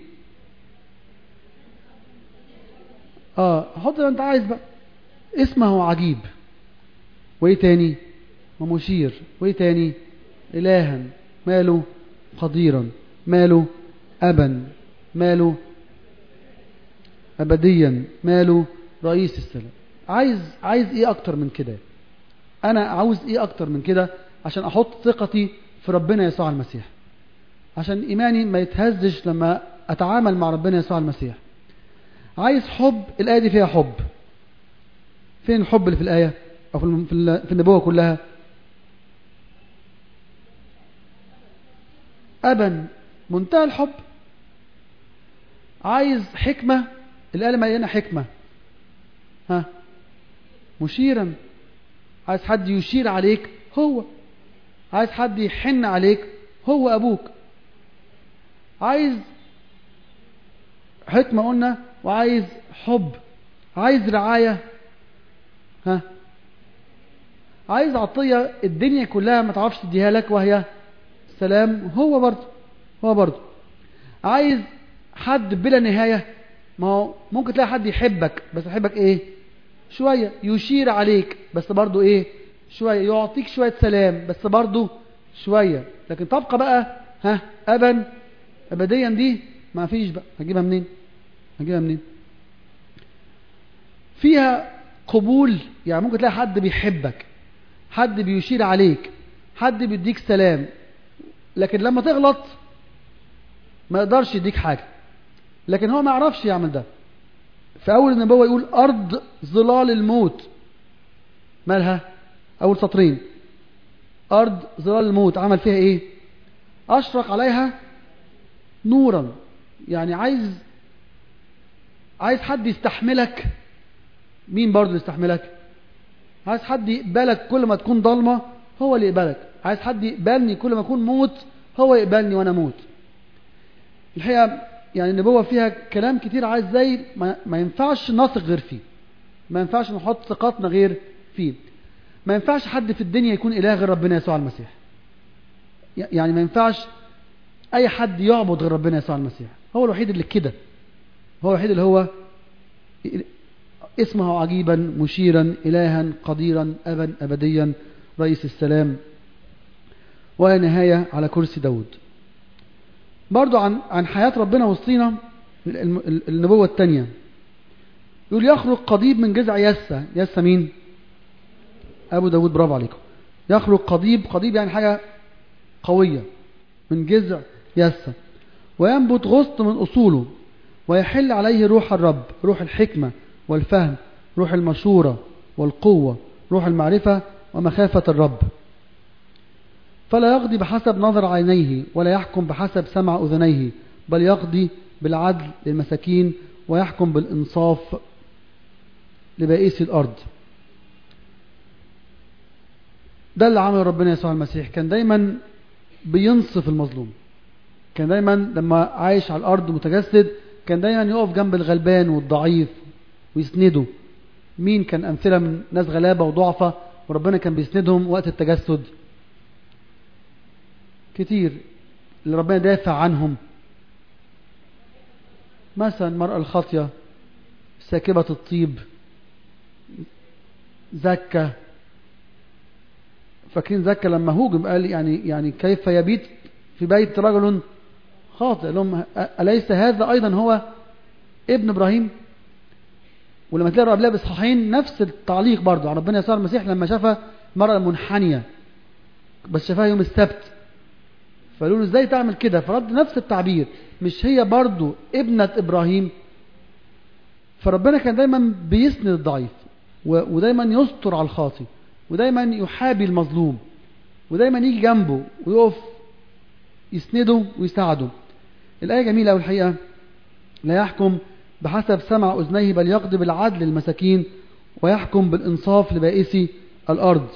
حط اللي انت عايز بقى. اسمه عجيب، وايه تاني؟ ومشير، وايه تاني؟ إلها، ماله؟ قديرا، ماله؟ أبا، ماله؟ أبديا، ماله؟ رئيس السلام. عايز ايه اكتر من كده؟ انا عاوز ايه اكتر من كده عشان احط ثقتي في ربنا يسوع المسيح، عشان ايماني ما يتهزش لما اتعامل مع ربنا يسوع المسيح. عايز حب. الآية دي فيها حب. فين الحب اللي في الآية او في النبوة كلها؟ أبا، منتهى الحب. عايز حكمة. الآية مليانة حكمة. مشيرا، عايز حد يشير عليك، هو. عايز حد يحن عليك، هو أبوك. عايز حكمة قلنا، وعايز حب. عايز رعاية. عايز عطية الدنيا كلها ما تعرفش تديها لك، وهي السلام. هو برضو عايز حد بلا نهاية. ما هو ممكن تلاقي حد يحبك، بس يحبك ايه؟ شوية. يشير عليك، بس برضو ايه؟ شوية. يعطيك شوية سلام، بس برضو شوية. لكن تبقى بقى أبا أبديا، دي ما فيش بقى. هجيبها منين؟ فيها قبول. يعني ممكن تلاقي حد بيحبك، حد بيشير عليك، حد بيديك سلام، لكن لما تغلط ما يقدرش يديك حاجة. لكن هو ما يعرفش يعمل ده. في أول النبوة يقول أرض ظلال الموت. مالها؟ أول سطرين: أرض ظلال الموت. عمل فيها إيه؟ أشرق عليها نورا. يعني عايز حد يستحملك. مين برضو يستحملك؟ عايز حد يقبلك كل ما تكون ضلمة، هو اللي يقبلك. عايز حد يقبلني كل ما أكون موت، هو يقبلني وأنا موت. الحقيقة يعني النبوة فيها كلام كتير. عايز زي ما ينفعش نثق غير فيه، ما ينفعش نحط ثقتنا غير فيه. ما ينفعش حد في الدنيا يكون إله غير ربنا يسوع المسيح. يعني ما ينفعش أي حد يعبد غير ربنا يسوع المسيح. هو الوحيد اللي كده. هو الوحيد اللي هو اسمه عجيبا، مشيرا، إلها، قديرا، أبا أبديا، رئيس السلام، ونهاية على كرسي داود. برضو عن حياة ربنا وسطينا النبوة الثانية. يقول يخرج قضيب من جذع يسة. يسة مين؟ أبو داود. برافو عليكم. يخرج قضيب يعني حاجة قوية من جذع يسة، وينبت غصن من أصوله، ويحل عليه روح الرب، روح الحكمة والفهم، روح المشورة والقوة، روح المعرفة ومخافة الرب. فلا يقضي بحسب نظر عينيه، ولا يحكم بحسب سمع أذنيه، بل يقضي بالعدل للمساكين، ويحكم بالإنصاف لبائس الأرض. ده اللي عمله ربنا يسوع المسيح. كان دايما بينصف المظلوم. كان دايما لما عايش على الأرض متجسد كان دايما يقف جنب الغلبان والضعيف ويسنده. مين كان أمثلة من ناس غلابة وضعفة وربنا كان بيسندهم وقت التجسد؟ كتير اللي ربنا دافع عنهم. مثلا المرأة الخاطية، ساكبة الطيب، زكا. فاكرين زكا لما هوجم قال يعني كيف يبيت في بيت رجل خاطئ؟ لهم أليس هذا أيضا هو ابن إبراهيم. ولما تلاقي قبلها بإصحاحين نفس التعليق برضو عن ربنا يسوع المسيح لما شافها مرأة منحنية بس شافها يوم السبت، فقالوا له ازاي تعمل كده؟ فرد نفس التعبير، مش هي برضو ابنة إبراهيم؟ فربنا كان دايما بيسند الضعيف، ودايما يستر على الخاطي، ودايما يحابي المظلوم، ودايما يجي جنبه ويقف يسنده ويساعده. الآية جميلة أوي الحقيقة، لا يحكم بحسب سمع أذنيه بل يقضي بالعدل للمساكين ويحكم بالإنصاف لبائسي الأرض.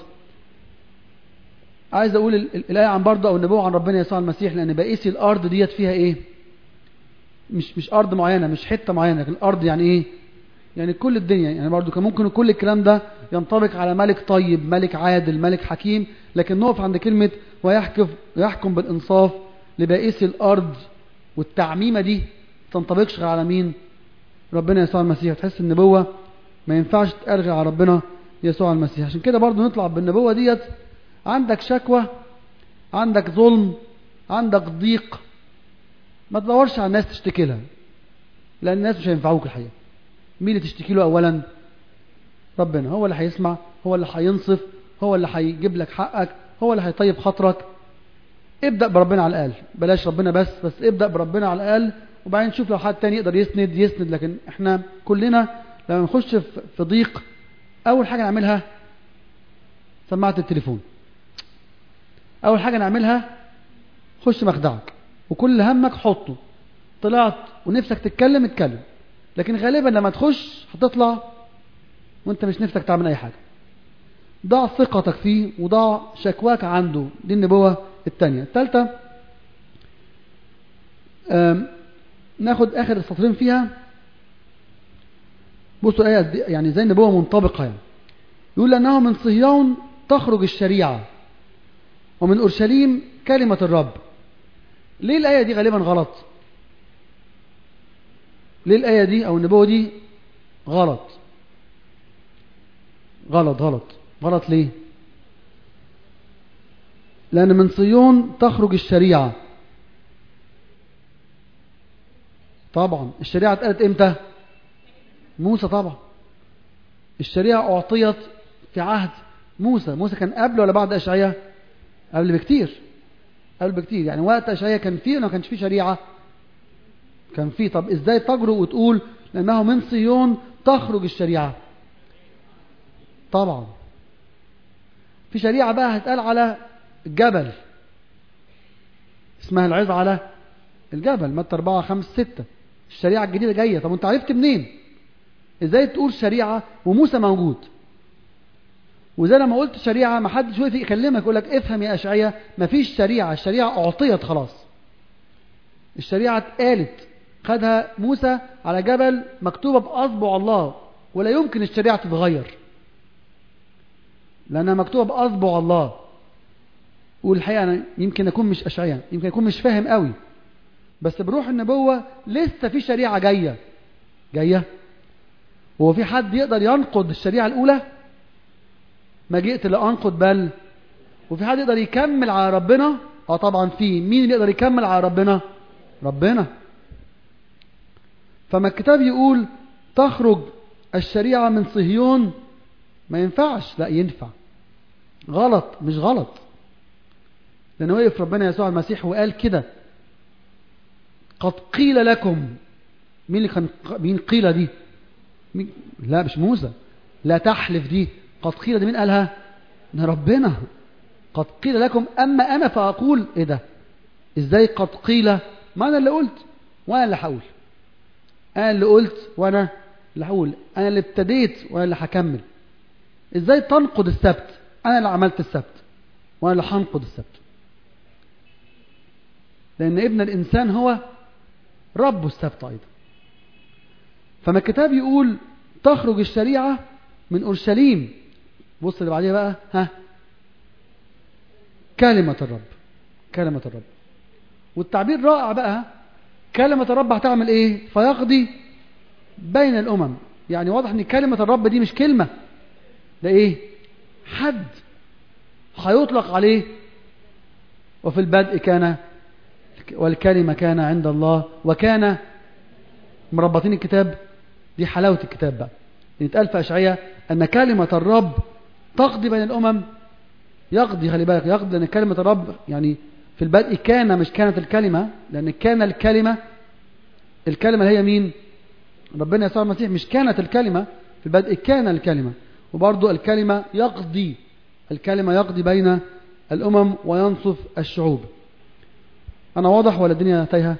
عايز أقول الآية عن برضه أو النبوة عن ربنا يسوع المسيح، لأن بائسي الأرض ديت فيها إيه؟ مش أرض معينة، مش حتة معينة، لكن الأرض يعني إيه؟ يعني كل الدنيا. يعني برضه كان ممكن كل الكلام ده ينطبق على ملك طيب، ملك عادل، ملك حكيم، لكن نقف عند كلمة ويحكم بالإنصاف لبائسي الأرض. والتعميمة دي تنطبقش على مين؟ ربنا يسوع المسيح. تحس النبوة ما ينفعش تأرغي على ربنا يسوع المسيح. عشان كده برضو نطلع بالنبوة ديت، عندك شكوى، عندك ظلم، عندك ضيق، ما تدورش على الناس تشتكي لها، لأن الناس مش هينفعوك الحقيقة. مين اللي تشتكي له أولا؟ ربنا. هو اللي هيسمع، هو اللي هينصف، هو اللي هيجيب لك حقك، هو اللي هيطيب خاطرك. ابدأ بربنا على الأقل، بلاش ربنا بس ابدأ بربنا على الأقل، وبعدين نشوف لو حد تاني يقدر يسند. لكن احنا كلنا لما نخش في ضيق، اول حاجة نعملها سماعة التليفون، اول حاجة نعملها خش مخدعك وكل همك حطه، طلعت ونفسك تتكلم اتكلم، لكن غالبا لما تخش هتطلع وانت مش نفسك تعمل اي حاجة. ضع ثقتك فيه وضع شكواك عنده. دي النبوة الثانية. الثالثة ناخد اخر السطرين فيها. بصوا الايه يعني زي النبوه منطبقه. يعني يقول انه من صهيون تخرج الشريعه ومن اورشليم كلمه الرب. ليه الايه دي غالبا غلط؟ ليه الايه دي او النبوه دي غلط؟ غلط ليه؟ لان من صهيون تخرج الشريعه. طبعا الشريعه اتقالت امتى؟ موسى. طبعا الشريعة أعطيت في عهد موسى كان قبل ولا بعد أشعياء؟ قبل بكتير. يعني وقت أشعياء كان فيه ولا ما كانش فيه شريعة؟ كان فيه. طب إزاي تجرؤ وتقول لأنه من صهيون تخرج الشريعة؟ طبعا في شريعة بقى هتقال على الجبل، اسمها العظة على الجبل، متى 4 5 6. الشريعة الجديدة جاية. طب انت عرفت منين؟ ازاي تقول شريعة وموسى موجود؟ وزي لما قلت شريعة ما حدش وقف يكلمك يقول لك افهم يا أشعياء، ما فيش شريعة، الشريعة أعطيت خلاص. الشريعة اتقالت، خدها موسى على جبل مكتوبة بأصبع الله، ولا يمكن الشريعة تتغير لأنها مكتوبة بأصبع الله. والحقيقة أنا يمكن أكون مش أشعياء، يمكن أكون مش فاهم قوي، بس بروح النبوة لسه في شريعة جاية. هو في حد يقدر ينقض الشريعة الأولى؟ ما جئت لأنقض بل. وفي حد يقدر يكمل على ربنا؟ طبعا في. مين اللي يقدر يكمل على ربنا. فما الكتاب يقول تخرج الشريعة من صهيون، ما ينفعش. لا ينفع. غلط مش غلط، لأنه وقف ربنا يسوع المسيح وقال كده قد قيل لكم. مين قيل دي؟ لا مش موسى. لا تحلف دي. قد قيل دي مين قالها؟ ربنا. قد قيل لكم أما أنا فأقول. إيه ده؟ إزاي قد قيل؟ ما أنا اللي قلت وأنا اللي هقول. أنا اللي قلت وأنا اللي هقول. أنا اللي ابتديت وأنا اللي هكمل. إزاي تنقض السبت؟ أنا اللي عملت السبت وأنا اللي هنقض السبت، لأن ابن الإنسان هو رب السبت أيضا. فما الكتاب يقول تخرج الشريعة من أورشليم. بص اللي بعديها بقى، كلمة الرب. والتعبير رائع بقى. كلمة الرب هتعمل ايه؟ فيقضي بين الأمم. يعني واضح ان كلمة الرب دي مش كلمة، ده ايه؟ حد هيطلق عليه. وفي البدء كان والكلمة كان عند الله وكان مربطين الكتاب. دي حلاوة الكتاب بقى. يتقال في أشعياء أن كلمة الرب تقضي بين الأمم. يقضي، خلي بالك، يقضي، لأن كلمة الرب يعني في البدء كان، مش كانت الكلمة، لأن كان الكلمة هي مين؟ ربنا يسوع المسيح. مش كانت الكلمة في البدء، كان الكلمة. وبرضو الكلمة يقضي، الكلمة يقضي بين الأمم وينصف الشعوب. أنا واضح ولا الدنيا تايهة؟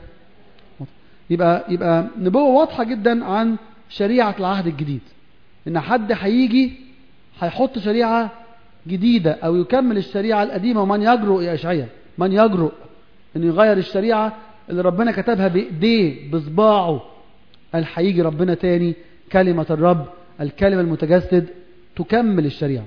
يبقى نبوة واضحة جدا عن شريعة العهد الجديد، إن حد هيجي هيحط شريعة جديدة أو يكمل الشريعة القديمة. ومن يجرؤ يا إشعياء، من يجرؤ إنه يغير الشريعة اللي ربنا كتبها بإيديه بصباعه؟ قال هيجي ربنا تاني، كلمة الرب الكلمة المتجسد تكمل الشريعة.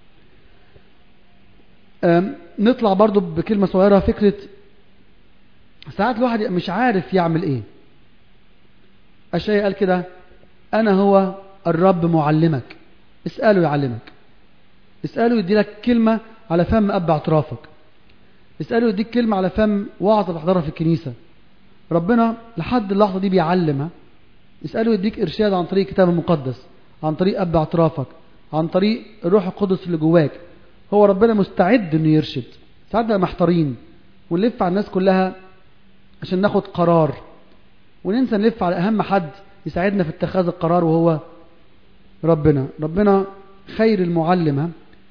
نطلع برضو بكلمة صغيرة، فكرة ساعات الواحد مش عارف يعمل ايه. أشعياء قال كده: أنا هو الرب معلمك، اسأله يعلمك، اسأله يدي لك كلمة على فم أب اعترافك، اسأله يديك كلمة على فم وعظة تحضرها في الكنيسة. ربنا لحد اللحظة دي بيعلمها. اسأله يديك إرشاد عن طريق الكتاب المقدس، عن طريق أب اعترافك، عن طريق الروح القدس اللي جواك. هو ربنا مستعد إنه يرشد. ساعات بقى محتارين ونلف على الناس كلها عشان ناخد قرار، وننسى نلف على أهم حد يساعدنا في اتخاذ القرار، وهو ربنا. ربنا خير المعلمة.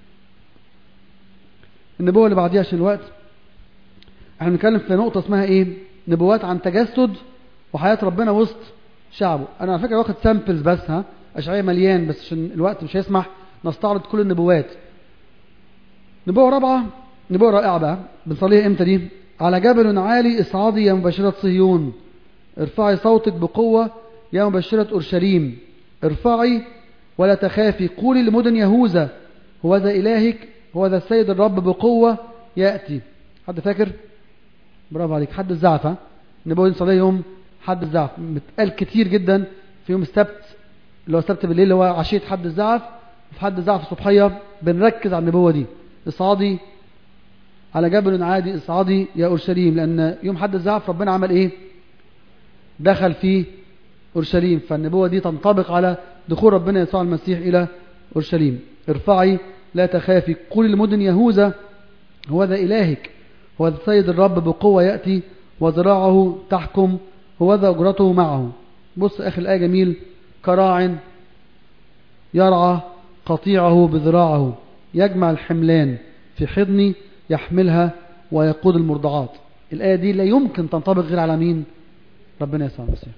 النبوة اللي بعديها عشان الوقت، احنا بنتكلم في نقطة اسمها ايه؟ نبوات عن تجسد وحياة ربنا وسط شعبه. انا على فكرة واخد سامبلز بس، أشعياء مليان، بس عشان الوقت مش هيسمح نستعرض كل النبوات. نبوة رابعة، نبوة رائعة بقى، بنصليها امتى دي؟ على جبل عالي اصعدي يا مبشرة صهيون، ارفعي صوتك بقوة يا مبشرة أورشليم، ارفعي ولا تخافي، قولي لمدن يهوذا هو ذا إلهك، هو ذا السيد الرب بقوة يأتي. حد فاكر؟ برافو عليك. حد الزعف. النبوة دي نصليها يوم حد الزعف، متقال كتير جدا في يوم السبت، اللي هو السبت بالليل، اللي هو عشية حد الزعف. في حد الزعف الصبحية بنركز على النبوة دي: اصعدي على جبل عالي اصعدي يا أورشليم. لأن يوم حد الزعف ربنا عمل ايه؟ دخل في أورشليم. فالنبوة دي تنطبق على دخول ربنا يسوع المسيح إلى أورشليم. ارفعي لا تخافي، قولي لمدن يهوذا هو ذا إلهك، هو ذا السيد الرب بقوة يأتي وذراعه تحكم، هو ذا أجرته معه. بص آخر الآية جميل: كراع يرعى قطيعه بذراعه، يجمع الحملان في حضني يحملها ويقود المرضعات. الآية دي لا يمكن تنطبق غير على مين؟ ربنا يسوع المسيح.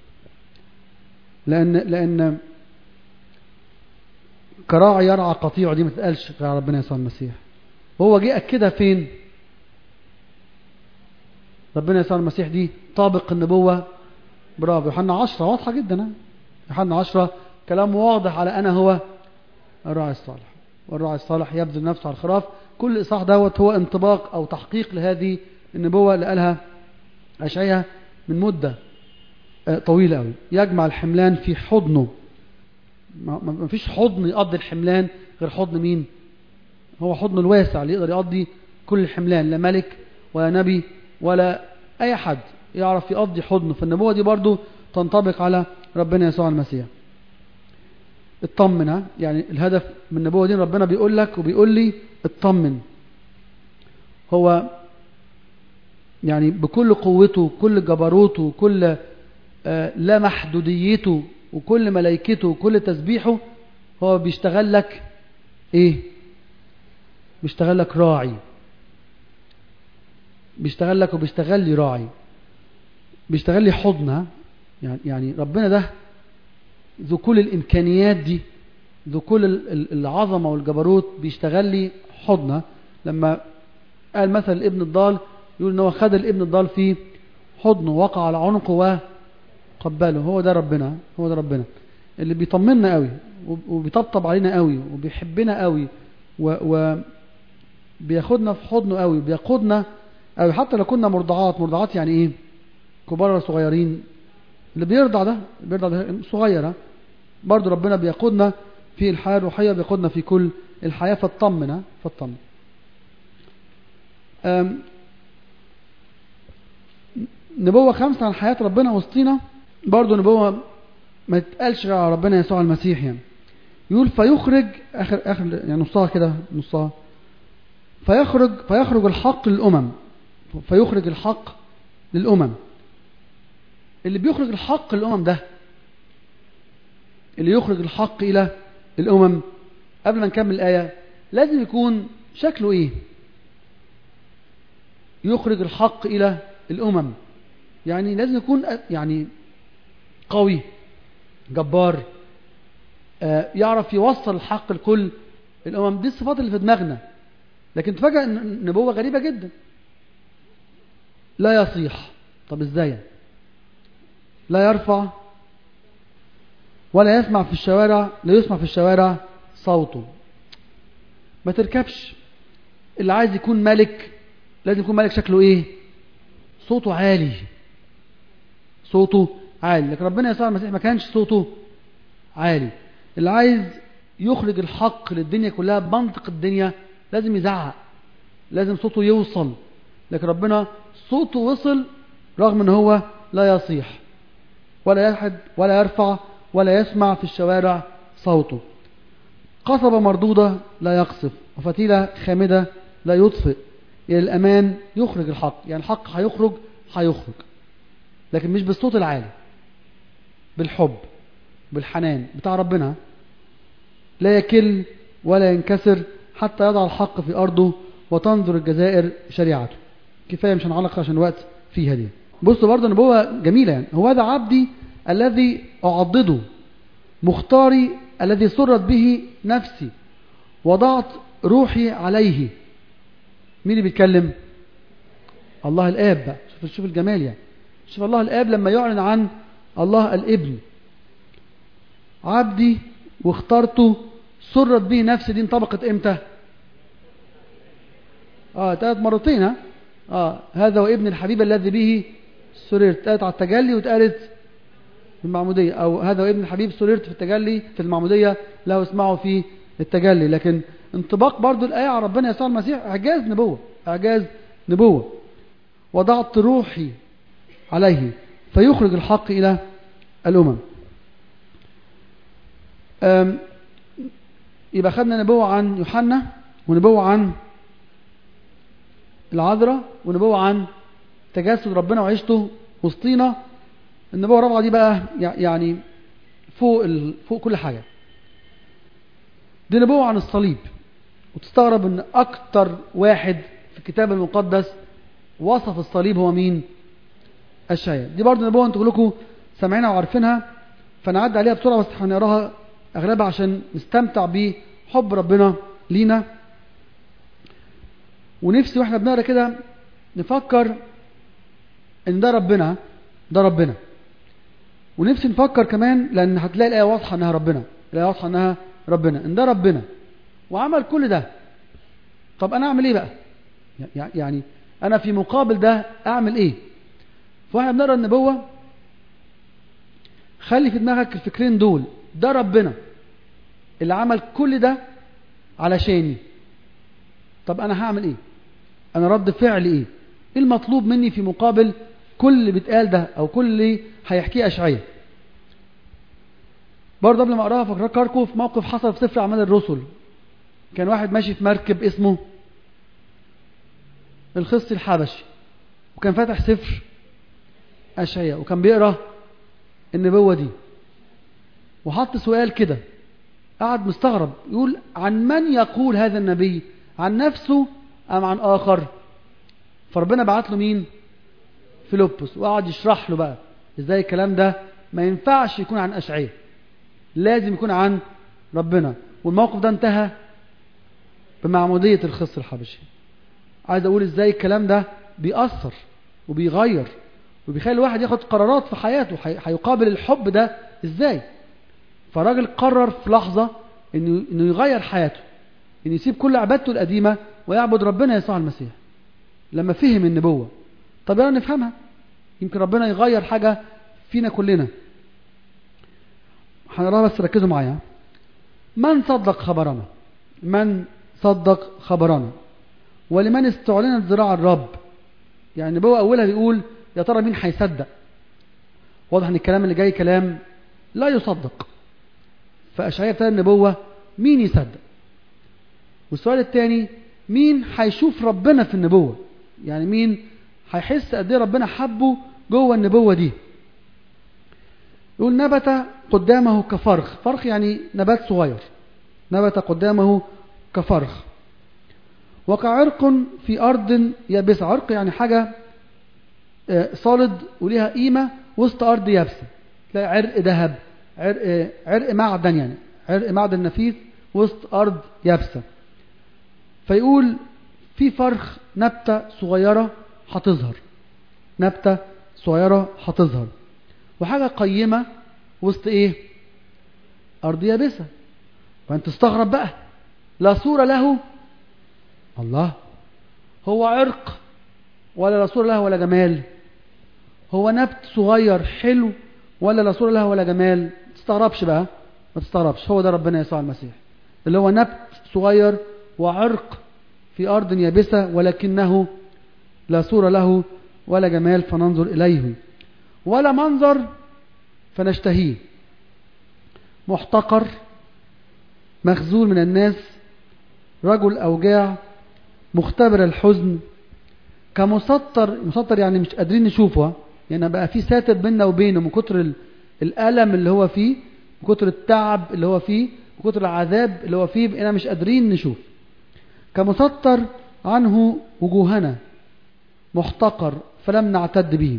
لأن كراع يرعى قطيعه دي ما تتقالش غير على ربنا يسوع المسيح. وهو جه أكدها فين؟ ربنا يسوع المسيح دي طابق النبوة. برافو. يوحنا 10 واضحة جدا. يوحنا 10 كلام واضح على أنا هو الراعي الصالح، والراعي الصالح يبذل نفسه على الخراف. كل إصحاح دوت هو انطباق أو تحقيق لهذه النبوة اللي قالها أشعياء من مدة طويلة قوي. يجمع الحملان في حضنه. ما فيش حضن يقضي الحملان غير حضن مين؟ هو حضن الواسع اللي يقدر يقضي كل الحملان. لا ملك ولا نبي ولا أي حد يعرف يقضي حضنه. فالنبوة دي برضو تنطبق على ربنا يسوع المسيح. اطمن. يعني الهدف من النبوة دي ربنا بيقول لك وبيقول لي اطمن. هو يعني بكل قوته وكل جبروته وكل لا محدوديته وكل ملائكته وكل تسبيحه، هو بيشتغل لك ايه؟ بيشتغل لك راعي. بيشتغل لك وبيشتغل لي راعي، بيشتغل لي حضنها. يعني ربنا ده ذو كل الإمكانيات دي، ذو كل العظمة والجبروت، بيشتغل لي حضنها. لما قال مثل الابن الضال، يقول ان هو خد الابن الضال في حضنه، وقع على عنقه وقبله. هو ده ربنا. هو ده ربنا اللي بيطمنا قوي وبيطبطب علينا قوي وبيحبنا قوي وبياخدنا في حضنه قوي وبيقودنا قوي. حتى لو كنا مرضعات يعني ايه؟ كبار ولا صغيرين؟ اللي بيرضع ده صغيرة برضو ربنا بيقودنا في الحياة الروحية، بيقودنا في كل الحياة. فاطمن. نبوة 5 عن حياة ربنا وسطينا، برضو نبوة ما تتقالش غير على ربنا يسوع المسيح يعني. يقول فيخرج اخر يعني نصها كده نصها، فيخرج الحق للأمم. فيخرج الحق للأمم. اللي بيخرج الحق للأمم ده، اللي يخرج الحق إلى الأمم، قبل ما نكمل الآية لازم يكون شكله إيه؟ يخرج الحق إلى الأمم يعني لازم يكون يعني قوي جبار، يعرف يوصل الحق لكل الأمم. دي الصفات اللي في دماغنا. لكن تفاجأ ان نبوة غريبة جدا، لا يصيح. طب ازاي؟ لا يرفع ولا يسمع في الشوارع، لا يسمع في الشوارع صوته. ما تركبش. اللي عايز يكون ملك لازم يكون ملك شكله ايه؟ صوته عالي، صوته عالي. لكن ربنا يسوع المسيح ما كانش صوته عالي. اللي عايز يخرج الحق للدنيا كلها بمنطق الدنيا لازم يزعق، لازم صوته يوصل. لكن ربنا صوته وصل رغم ان هو لا يصيح ولا يحد ولا يرفع ولا يسمع في الشوارع صوته. قصبة مردودة لا يقصف، وفتيلة خامدة لا يطفئ. إلى الأمان يخرج الحق. يعني الحق هيخرج لكن مش بالصوت العالي، بالحب بالحنان بتاع ربنا. لا يكل ولا ينكسر حتى يضع الحق في أرضه وتنظر الجزائر شريعته. كفاية مش هنعلق عشان الوقت فيها دي. بصوا برضه نبوة جميلة يعني. هو هذا عبدي الذي أعضده، مختاري الذي سرت به نفسي، وضعت روحي عليه. مين اللي بيتكلم؟ الله الآب بقى. شوف الجمال يعني. شوف الله الآب لما يعلن عن الله الابن. عبدي واخترته سرت به نفسي. دي انطبقت امتى؟ 3 مرتين. هذا وابن الحبيب الذي به سررت. اتقالت على التجلي واتقالت في المعمودية. او هذا وابن الحبيب سررت في التجلي في المعمودية له اسمعوا في التجلي. لكن انطباق برضو الآية على ربنا يسوع المسيح اعجاز نبوة. وضعت روحي عليه فيخرج الحق إلى الأمم. يبقى خدنا نبوة عن يوحنا، ونبوة عن العذراء، ونبوة عن تجسد ربنا وعيشته وسطينا. النبوة الرابعة دي بقى يعني فوق كل حاجة. دي نبوة عن الصليب. وتستغرب ان اكتر واحد في الكتاب المقدس وصف الصليب هو مين؟ أشعياء. دي برضه نبوة انتوا كلكم سامعينها وعارفينها، فنعدي عليها بسرعة بس هنقراها اغلبها عشان نستمتع بحب ربنا لينا. ونفسي واحنا بنقرا كده نفكر ان ده ربنا. ونفسي نفكر كمان، لان هتلاقي الآية واضحة انها ربنا، ان ده ربنا وعمل كل ده. طب انا اعمل ايه بقى؟ يعني انا في مقابل ده اعمل ايه؟ فاحنا بنقرا النبوة خلي في دماغك الفكرين دول. ده ربنا اللي عمل كل ده علشاني. طب انا هعمل ايه؟ انا رد فعلي ايه؟ ايه المطلوب مني في مقابل كل اللي بيتقال ده او كل اللي هيحكيه أشعياء؟ برضه قبل ما اقراها فكركم في موقف حصل في سفر اعمال الرسل. كان واحد ماشي في مركب اسمه الخصي الحبشي، وكان فاتح سفر أشعياء وكان بيقرا النبوة دي، وحط سؤال كده قعد مستغرب يقول عن من يقول هذا النبي؟ عن نفسه أم عن آخر؟ فربنا بعت له مين؟ فيلبس، وقعد يشرح له بقى ازاي الكلام ده ما ينفعش يكون عن أشعياء، لازم يكون عن ربنا. والموقف ده انتهى بمعمودية الخصي الحبشي. عايز اقول ازاي الكلام ده بيأثر وبيغير وبيخلي الواحد ياخد قرارات في حياته هيقابل الحب ده ازاي. فراجل قرر في لحظة انه يغير حياته، انه يسيب كل عبادته القديمة ويعبد ربنا يسوع المسيح لما فهم النبوة. طب يلا نفهمها، يمكن ربنا يغير حاجة فينا كلنا. هنقراها بس ركزوا معايا. من صدق خبرنا ولمن استعلنت ذراع الرب. يعني النبوة أولها بيقول يا ترى مين هيصدق. واضح ان الكلام اللي جاي كلام لا يصدق. فأشعياء ابتدى النبوة مين يصدق؟ والسؤال الثاني مين هيشوف ربنا في النبوة؟ يعني مين هيحس قد ايه ربنا حبه جوه النبوة دي؟ يقول نبت قدامه كفرخ. فرخ يعني نبات صغير. نبت قدامه كفرخ وكعرق في أرض يابسة. عرق يعني حاجة صالد وليها قيمة وسط أرض يابسة. تلاقي عرق ذهب، عرق معدن، يعني عرق معدن نفيس وسط أرض يابسة. فيقول في فرخ نبتة صغيرة هتظهر، نبتة صغيرة هتظهر وحاجة قيمة وسط ايه؟ أرض يابسة. فأنت تستغرب بقى، لا صورة له. الله، هو عرق ولا لا صورة له ولا جمال؟ هو نبت صغير حلو ولا لا صورة له ولا جمال؟ ما تستغربش بقى، ما تستغربش. هو ده ربنا يسوع المسيح اللي هو نبت صغير وعرق في أرض يابسة ولكنه لا صورة له ولا جمال فننظر إليه، ولا منظر فنشتهيه، محتقر مخذول من الناس، رجل أوجاع مختبر الحزن، كمسطر. مسطر يعني مش قادرين نشوفه، يعني بقى في ساتر بيننا وبينه من كتر الألم اللي هو فيه، من كتر التعب اللي هو فيه، من كتر العذاب اللي هو فيه، بقينا مش قادرين نشوف. كمسطر عنه وجوهنا، محتقر فلم نعتد به.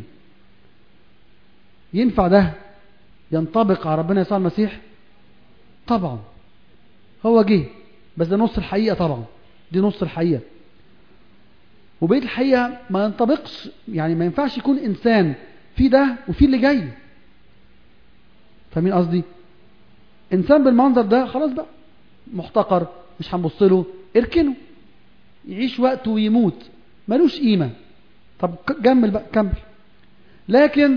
ينفع ده ينطبق على ربنا يسوع المسيح؟ طبعا. هو جه بس ده نص الحقيقة، طبعا دي نص الحقيقة، وبقية الحقيقة ما ينطبقش. يعني ما ينفعش يكون إنسان في ده وفي اللي جاي. فاهمين قصدي؟ إنسان بالمنظر ده خلاص بقى محتقر، مش هنبص له، اركنه يعيش وقته ويموت، ملوش قيمة. طب كمل بقى، كمل. لكن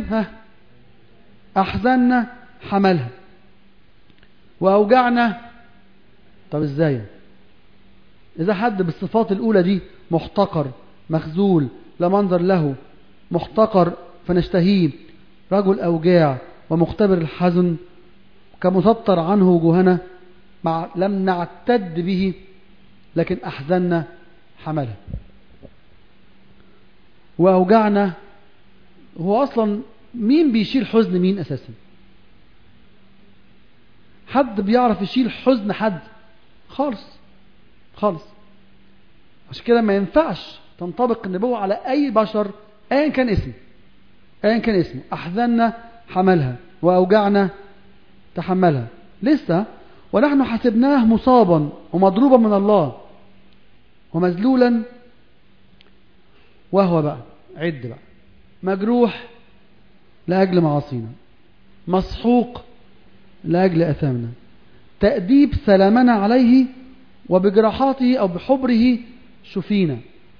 أحزننا حملها وأوجعنا. طب إزاي؟ إذا حد بالصفات الأولى دي محتقر مخذول لا منظر له، محتقر فنشتهيه، رجل أوجاع ومختبر الحزن، كمسطر عنه وجوهنا، لم نعتد به لكن أحزننا حملها وأوجعنا. هو أصلا مين بيشيل حزن مين أساسا؟ حد بيعرف يشيل حزن حد؟ خالص خالص. عشان كده ما ينفعش تنطبق النبوة على أي بشر أيا كان اسمه، أيا كان اسمه. أحزننا حملها وأوجعنا تحملها. لسه ونحن حسبناه مصابا ومضروبا من الله ومذلولا، وهو بقى عد بقى مجروح لأجل معاصينا، مسحوق لأجل أثامنا، تأديب سلامنا عليه وبجراحاته أو بحبره شفينا.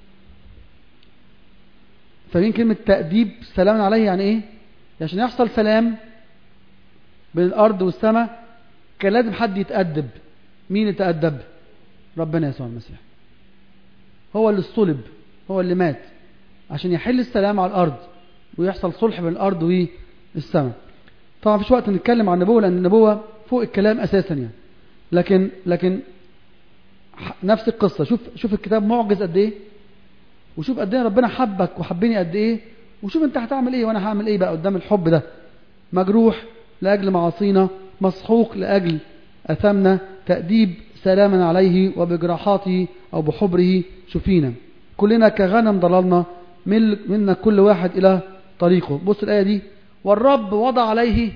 فمين كلمة تأديب سلامنا عليه؟ يعني إيه؟ عشان يحصل سلام بين الأرض والسماء كان لازم حد يتأدب. مين يتأدب؟ ربنا يسوع المسيح. هو اللي الصلب، هو اللي مات عشان يحل السلام على الأرض ويحصل صلح بين الأرض والسماء. طبعا مفيش وقت نتكلم عن النبوة لأن النبوة فوق الكلام أساسا يعني. لكن نفس القصة. شوف الكتاب معجز قد إيه، وشوف قد إيه ربنا حبك وحبني قد إيه، وشوف أنت هتعمل إيه وأنا هعمل إيه بقى قدام الحب ده. مجروح لأجل معاصينا، مسحوق لأجل أثامنا، تأديب سلامنا عليه وبجراحاته أو بحبره شفينا. كلنا كغنم ضللنا، منا كل واحد إلى طريقه. بص الآية دي، والرب وضع عليه.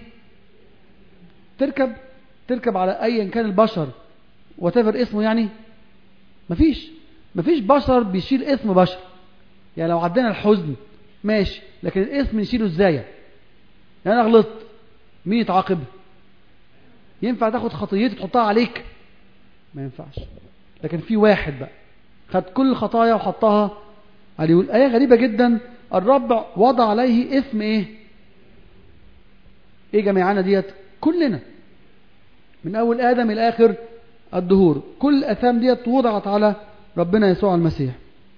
تركب على أي كان البشر وتفر اسمه يعني. مفيش بشر بيشيل اسم بشر. يعني لو عدينا الحزن ماشي، لكن الاسم نشيله ازاي؟ يعني انا غلطت، مين يتعاقب؟ ينفع تاخد خطيتي تحطها عليك؟ ما ينفعش. لكن في واحد بقى خد كل الخطايا وحطها عليه. يقول آية غريبة جدا، الرب وضع عليه اسم ايه جميعنا ديت؟ كلنا من اول ادم الى اخر الدهور، كل الاثام ديت وضعت على ربنا يسوع المسيح.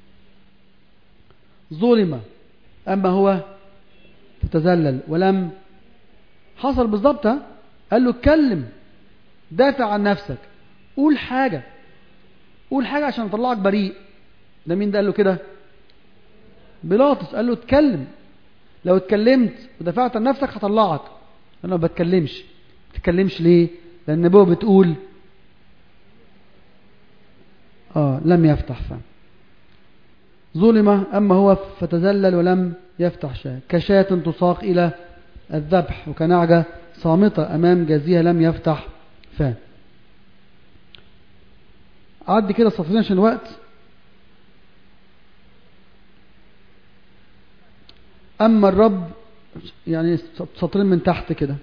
ظلم اما هو فتذلل ولم. حصل بالضبط قال له اتكلم، دافع عن نفسك، قول حاجة عشان اطلعك بريء. ده مين ده قال له كده؟ بيلاطس. قال له اتكلم، لو اتكلمت ودافعت عن نفسك هطلعك. انا ما بتكلمش ليه؟ لان النبوة بتقول لم يفتح فم. ظلم اما هو فتذلل ولم يفتح شاة، كشاة تساق الى الذبح، وكنعجة صامتة امام جازيها لم يفتح فم. عدي كده صفين عشان الوقت. اما الرب، يعني سطرين من تحت كده.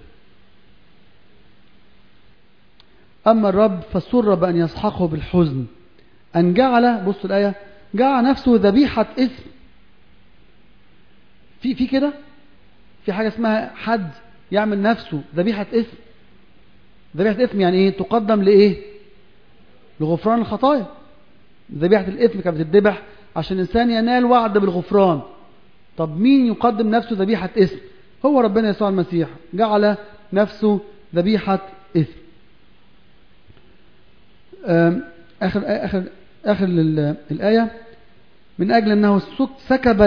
أما الرب فسر بأن يسحقه بالحزن، أن جعل، بص الآية، جعل نفسه ذبيحة إثم. في كده، في حاجة اسمها حد يعمل نفسه ذبيحة إثم. ذبيحة إثم يعني إيه؟ تقدم لإيه؟ لغفران الخطايا. ذبيحة الإثم كانت بتذبح عشان الإنسان ينال وعد بالغفران. طب مين يقدم نفسه ذبيحة إثم؟ هو ربنا يسوع المسيح، جعل نفسه ذبيحة إثم. آخر الآية، من أجل أنه سكب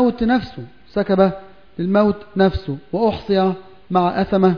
للموت نفسه وأحصي مع أثمة،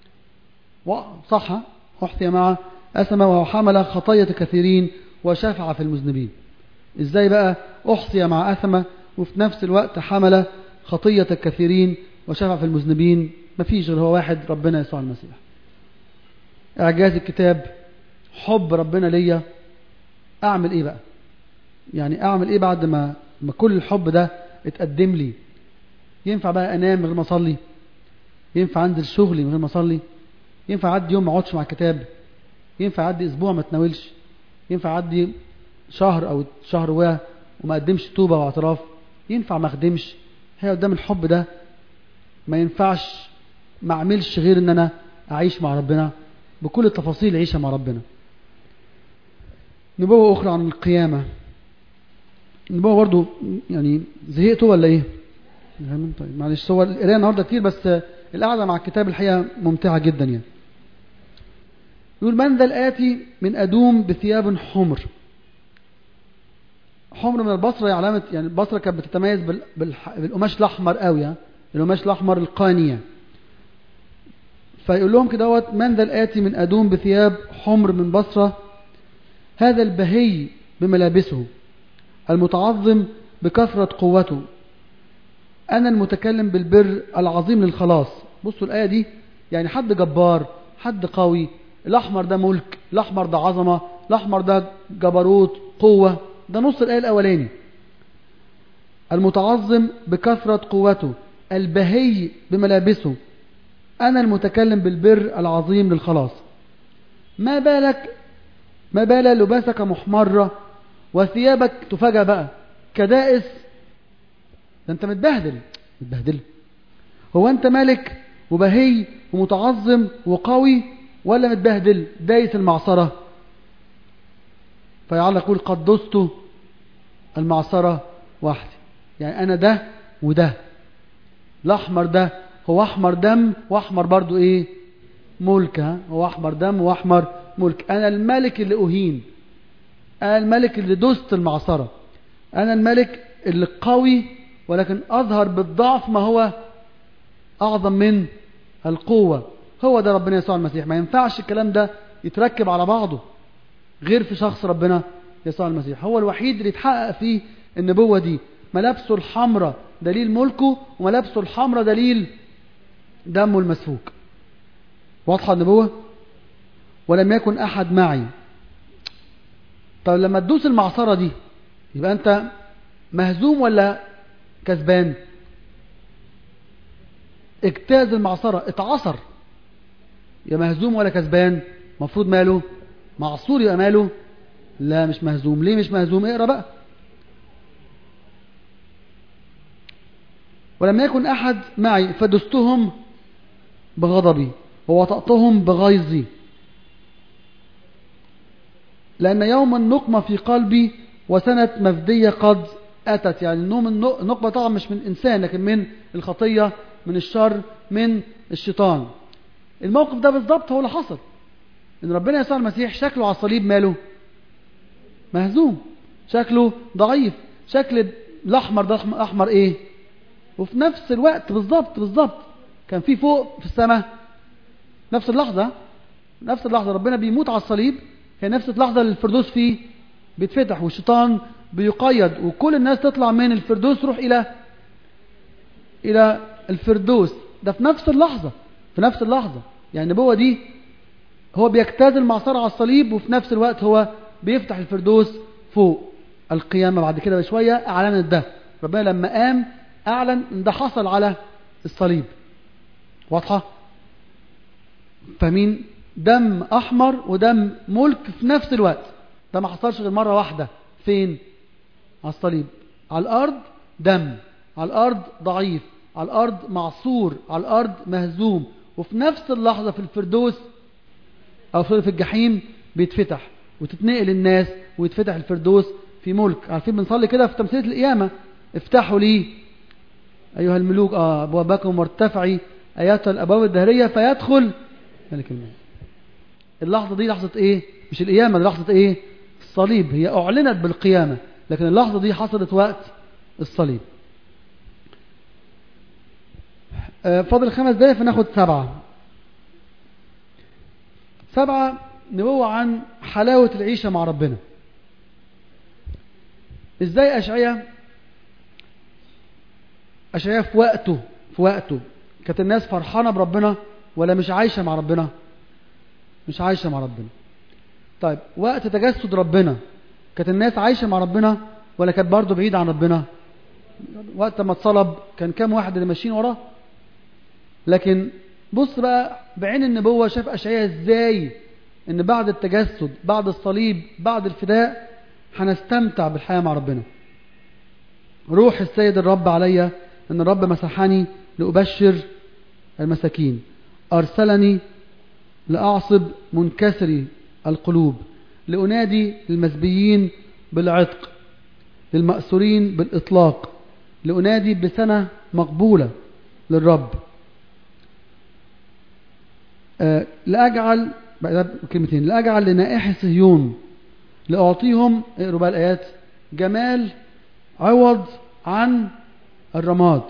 أحصي مع أثمة، وحمل خطايا كثيرين وشفع في المذنبين. إزاي بقى أحصي مع أثمة وفي نفس الوقت حمل خطية كثيرين وشفع في المذنبين؟ مفيش غير هو واحد، ربنا يسوع المسيح. إعجاز الكتاب، حب ربنا ليا. أعمل إيه بقى؟ يعني أعمل إيه بعد ما كل الحب ده اتقدم لي؟ ينفع بقى أنام من غير ما أصلي؟ ينفع أنزل شغلي من غير ما أصلي؟ ينفع أعدي يوم ما أقعدش مع الكتاب؟ ينفع أعدي أسبوع ما أتناولش؟ ينفع أعدي شهر أو شهر وما أقدمش توبة واعتراف؟ ينفع ما أخدمش؟ هي قدام الحب ده ما ينفعش ما أعملش غير أن أنا أعيش مع ربنا بكل التفاصيل، عيشة مع ربنا. نبوة أخرى عن القيامة. نبوة برضو، يعني زهقتوا ولا إيه؟ طيب معلش، هو القراءة النهاردة كتير، بس القعدة مع الكتاب الحقيقة ممتعة جدا. يعني يقول: من ذا الآتي من أدوم بثياب حمر. حمر من البصرة، علامة، يعني البصرة كانت بتتميز بالقماش الأحمر قوي، القماش الأحمر القانية. فيقول لهم كده: من ذا الآتي من أدوم بثياب حمر من بصرة، هذا البهي بملابسه، المتعظم بكثرة قوته، أنا المتكلم بالبر العظيم للخلاص. بصوا الآية دي، يعني حد جبار، حد قوي. الأحمر ده ملك، الأحمر ده عظمة، الأحمر ده جبروت، قوة. ده نص الآية الأولاني. المتعظم بكثرة قوته، البهي بملابسه، أنا المتكلم بالبر العظيم للخلاص. ما بال لباسك محمرة وثيابك تفاجأ بقى كدائس. ده انت متبهدل. هو انت ملك وبهي ومتعظم وقوي، ولا متبهدل دايس المعصرة؟ فيعلق يقول: قد دست المعصرة وحدي. يعني انا ده وده. الاحمر ده هو احمر دم، واحمر برضو ايه؟ ملك. هو احمر دم واحمر ملك. انا الملك اللي اهين، انا الملك اللي دست المعصرة، انا الملك اللي قوي ولكن اظهر بالضعف ما هو اعظم من القوة. هو ده ربنا يسوع المسيح. ما ينفعش الكلام ده يتركب على بعضه غير في شخص ربنا يسوع المسيح. هو الوحيد اللي يتحقق فيه النبوة دي. ملابسه الحمراء دليل ملكه، وملابسه الحمراء دليل دمه المسفوك. واضحة النبوة؟ ولم يكن أحد معي. طب لما تدوس المعصرة دي يبقى أنت مهزوم ولا كسبان؟ اجتاز المعصرة، اتعصر، يا مهزوم ولا كسبان؟ مفروض ماله؟ معصور. يبقى ماله؟ لا، مش مهزوم. ليه مش مهزوم؟ اقرأ بقى. ولم يكن أحد معي فدستهم بغضبي ووطأتهم بغيظي، لأن يوم النقمة في قلبي وسنة مفدية قد أتت. يعني النقمة طبعا مش من إنسان، لكن من الخطية، من الشر، من الشيطان. الموقف ده بالظبط هو اللي حصل، ان ربنا يسوع المسيح شكله على الصليب ماله مهزوم، شكله ضعيف، شكل الاحمر ده احمر ايه، وفي نفس الوقت بالظبط كان في فوق في السماء نفس اللحظة ربنا بيموت على الصليب، هي نفس اللحظة اللي الفردوس فيه بيتفتح والشيطان بيقيد وكل الناس تطلع من الفردوس تروح إلى الفردوس. ده في نفس اللحظة. يعني النبوة دي هو بيجتاز المعصرة على الصليب، وفي نفس الوقت هو بيفتح الفردوس فوق. القيامة بعد كده بشوية أعلنت ده، ربنا لما قام أعلن إن ده حصل على الصليب. واضحة؟ فاهمين؟ دم أحمر ودم ملك في نفس الوقت، ده ما حصلش غير مرة واحدة. فين؟ على الصليب. على الأرض دم، على الأرض ضعيف، على الأرض معصور، على الأرض مهزوم، وفي نفس اللحظة في الفردوس أو في الجحيم بيتفتح وتتنقل الناس ويتفتح الفردوس في ملك. عارفين بنصلي كده في تمثيلية القيامة: افتحوا لي أيها الملوك أبوابكم وارتفعي أيتها الأبواب الدهرية فيدخل ملك الملك. اللحظة دي لحظة إيه؟ مش القيامة، دي لحظة إيه؟ الصليب. هي أعلنت بالقيامة، لكن اللحظة دي حصلت وقت الصليب. فاضل 5 دقايق فناخد 7 نبوة عن حلاوة العيشة مع ربنا. ازاي أشعياء في وقته كانت الناس فرحانة بربنا ولا مش عايشة مع ربنا؟ مش عايشة مع ربنا. طيب وقت تجسد ربنا كانت الناس عايشة مع ربنا ولا كانت برضو بعيدة عن ربنا؟ وقت ما اتصلب كان كام واحد اللي ماشيين وراه؟ لكن بص بقى بعين النبوة شاف أشعياء ازاي ان بعد التجسد، بعد الصليب، بعد الفداء هنستمتع بالحياة مع ربنا. روح السيد الرب علي ان الرب مسحني لأبشر المساكين، أرسلني لأعصب منكسري القلوب، لأنادي المسبيين بالعتق، للمأسورين بالإطلاق، لأنادي بسنة مقبولة للرب. لأجعل كلمتين: لأجعل لنائح صهيون، لأعطيهم، اقروا بقى الآيات، جمال عوض عن الرماد.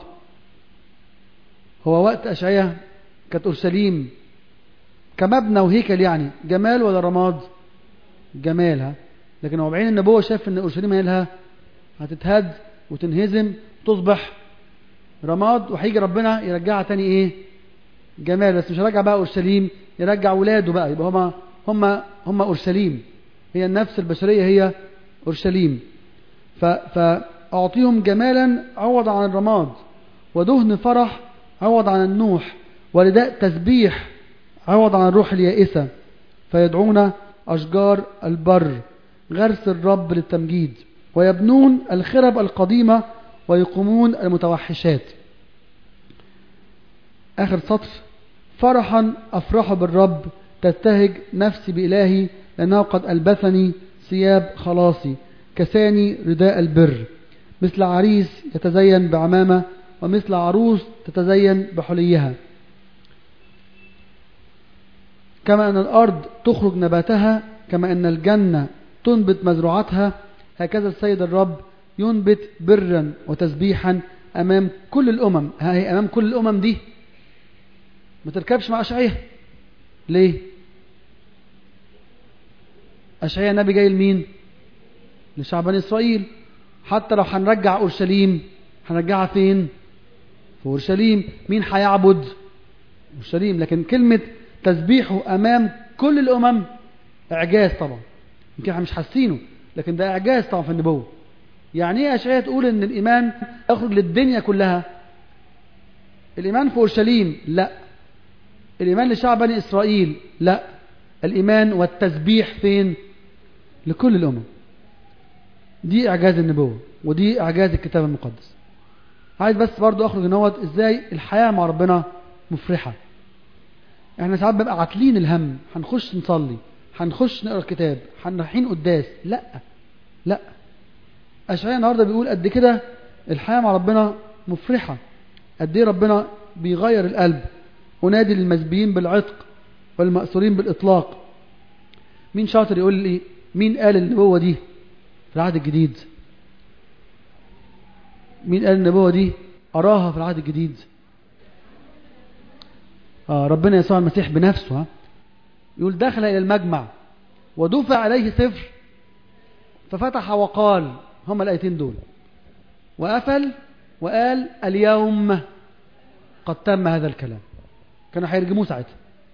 هو وقت أشعياء كانت أورشليم كمبنى وهيكل، يعني جمال ولا رماد؟ جمالها. لكن هو بعين النبوة شاف ان أورشليم مالها هتتهد وتنهزم وتصبح رماد، وهيجي ربنا يرجعها تاني ايه؟ جمال. بس مش يرجع بقى أورشليم، يرجع ولاده بقى، يبقى هم أورشليم، هي النفس البشرية هي أورشليم. فأعطيهم جمالا عوض عن الرماد، ودهن فرح عوض عن النوح، ورداء تسبيح عوض عن الروح اليائسة، فيدعون أشجار البر غرس الرب للتمجيد، ويبنون الخرب القديمة ويقومون المتوحشات. آخر سطر: فرحا أفرح بالرب، تبتهج نفسي بإلهي، لأنه قد ألبسني ثياب خلاصي، كساني رداء البر، مثل عريس يتزين بعمامة، ومثل عروس تتزين بحليها. كما أن الأرض تخرج نباتها، كما أن الجنة تنبت مزروعتها، هكذا السيد الرب ينبت برا وتسبيحا أمام كل الأمم. هي أمام كل الأمم دي ما تركبش مع أشعياء. ليه؟ أشعياء نبي جاي لمين؟ لشعب بني إسرائيل. حتى لو هنرجع أورشليم هنرجعها فين؟ في أورشليم. مين هيعبد؟ أورشليم. لكن كلمة تسبيحه أمام كل الأمم إعجاز طبعا، يمكن احنا مش حاسينه، لكن ده إعجاز طبعا في النبوة. يعني ايه أشعياء تقول إن الإيمان يخرج للدنيا كلها؟ الإيمان في أورشليم؟ لا. الإيمان لشعب بني إسرائيل؟ لا. الإيمان والتسبيح فين؟ لكل الأمم. دي إعجاز النبوة ودي إعجاز الكتاب المقدس. عايز بس برضو أخرج نوت إزاي الحياة مع ربنا مفرحة. احنا ساعات بنبقى عاتلين الهم، هنخش نصلي، هنخش نقرأ الكتاب، هنروحين قداس. لا. أشعياء النهارده بيقول قد كده الحياة مع ربنا مفرحة، قد ايه ربنا بيغير القلب، أنادي للمسبيين بالعتق والمأسورين بالإطلاق. مين شاطر يقول لي مين قال النبوة دي في العهد الجديد؟ مين قال النبوة دي أراها في العهد الجديد؟ ربنا يسوع المسيح بنفسه. يقول دخل إلى المجمع ودفع عليه سفر ففتح وقال، هم الآيتين دول، وقفل وقال اليوم قد تم هذا الكلام. كانوا هيرجموه ساعتها.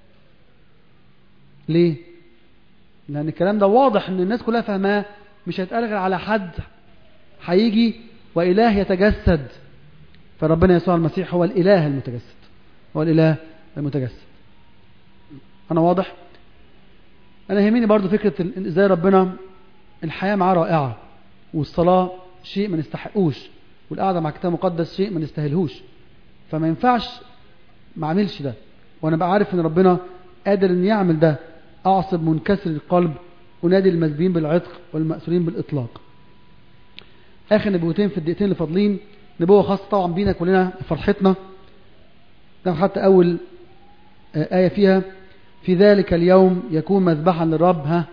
ليه؟ لأن الكلام ده واضح ان الناس كلها فاهماه، مش هيتقال غير على حد هيجي وإله يتجسد. فربنا يسوع المسيح هو الإله المتجسد، هو الإله المتجسد. أنا واضح؟ أنا يهمني برضو فكرة إزاي ربنا الحياة معاه رائعة، والصلاة شيء ما نستحقوش، والقعدة مع كتاب مقدس شيء ما نستاهلهوش. فما ينفعش ما اعملش ده وانا بقى عارف ان ربنا قادر ان يعمل ده. اعصب منكسر القلب، انادي المسبيين بالعتق والمأسورين بالاطلاق. اخر نبوتين في الدقيقتين اللي فاضلين، نبوة خاصة طبعا بينا كلنا فرحتنا. ده حتى اول آية فيها، في ذلك اليوم يكون مذبحا للرب.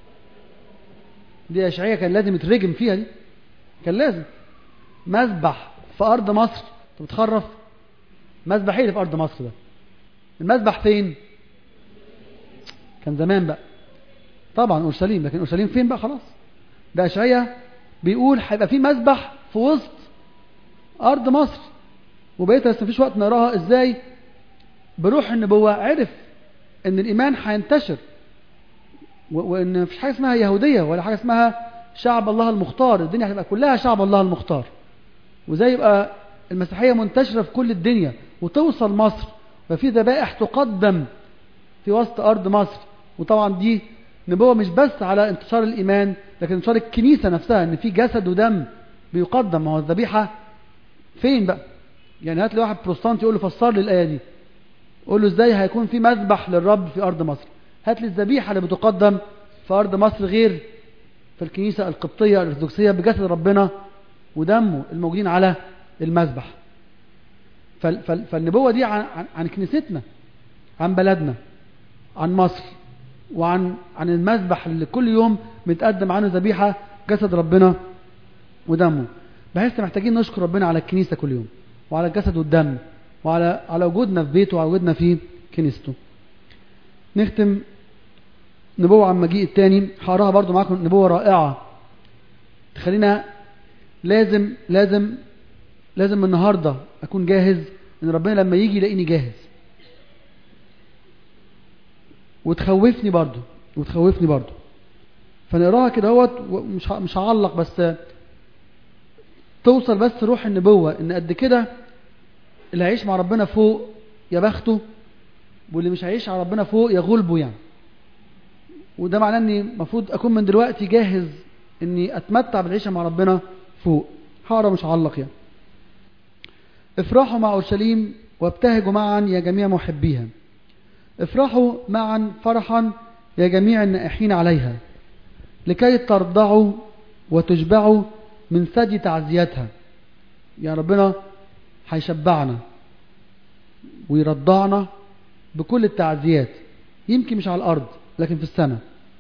دي اشعياء كان لازم يترجم فيها، دي كان لازم. مذبح في ارض مصر، انت بتخرف؟ مذبح ايه اللي في ارض مصر ده؟ المذبح فين؟ كان زمان بقى طبعا اورشليم، لكن اورشليم فين بقى؟ خلاص. ده اشعياء بيقول هيبقى في مذبح في وسط ارض مصر، وبقيت بس مفيش وقت نقراها. ازاي؟ بروح النبوة عرف ان الايمان هينتشر، وان مفيش حاجه اسمها يهوديه ولا حاجه اسمها شعب الله المختار. الدنيا هتبقى كلها شعب الله المختار، وزي يبقى المسيحيه منتشره في كل الدنيا وتوصل مصر، وفي ذبائح تقدم في وسط ارض مصر. وطبعا دي نبوه مش بس على انتشار الايمان، لكن انتشار الكنيسه نفسها، ان في جسد ودم بيقدم. ما هو الذبيحه فين بقى؟ يعني هات لي واحد بروتستانتي يقول له فسر لي الايه دي، قول له ازاي هيكون في مذبح للرب في ارض مصر؟ هات لي الذبيحه اللي بتقدم في ارض مصر غير في الكنيسه القبطيه الارثوذكسيه بجسد ربنا ودمه الموجودين على المذبح. فالنبوه دي عن كنيستنا، عن بلدنا، عن مصر، وعن المذبح اللي كل يوم بنتقدم عنه ذبيحه جسد ربنا ودمه. بحيث محتاجين نشكر ربنا على الكنيسه كل يوم، وعلى الجسد والدم، وعلى وجودنا في بيته، وعلى وجودنا في كنيسته. نختم نبوة عن مجيء التاني، هقراها برضو معاكم. نبوة رائعة تخلينا لازم لازم لازم النهاردة أكون جاهز، إن ربنا لما يجي يلاقيني جاهز. وتخوفني برضو فنقراها كده اهوت، مش هعلق، بس توصل بس روح النبوة إن قد كده اللي هيعيش مع ربنا فوق يا بخته، واللي مش هيعيش على ربنا فوق يا غلبه يعني. وده معناه اني المفروض اكون من دلوقتي جاهز اني اتمتع بالعيشه مع ربنا فوق. هقرا مش هعلق يعني. افرحوا مع اورشليم وابتهجوا معا يا جميع محبيها. افرحوا معا فرحا يا جميع النائحين عليها، لكي ترضعوا وتشبعوا من ثدي تعزيتها. يعني ربنا هيشبعنا ويرضعنا بكل التعزيات، يمكن مش على الارض لكن في السماء.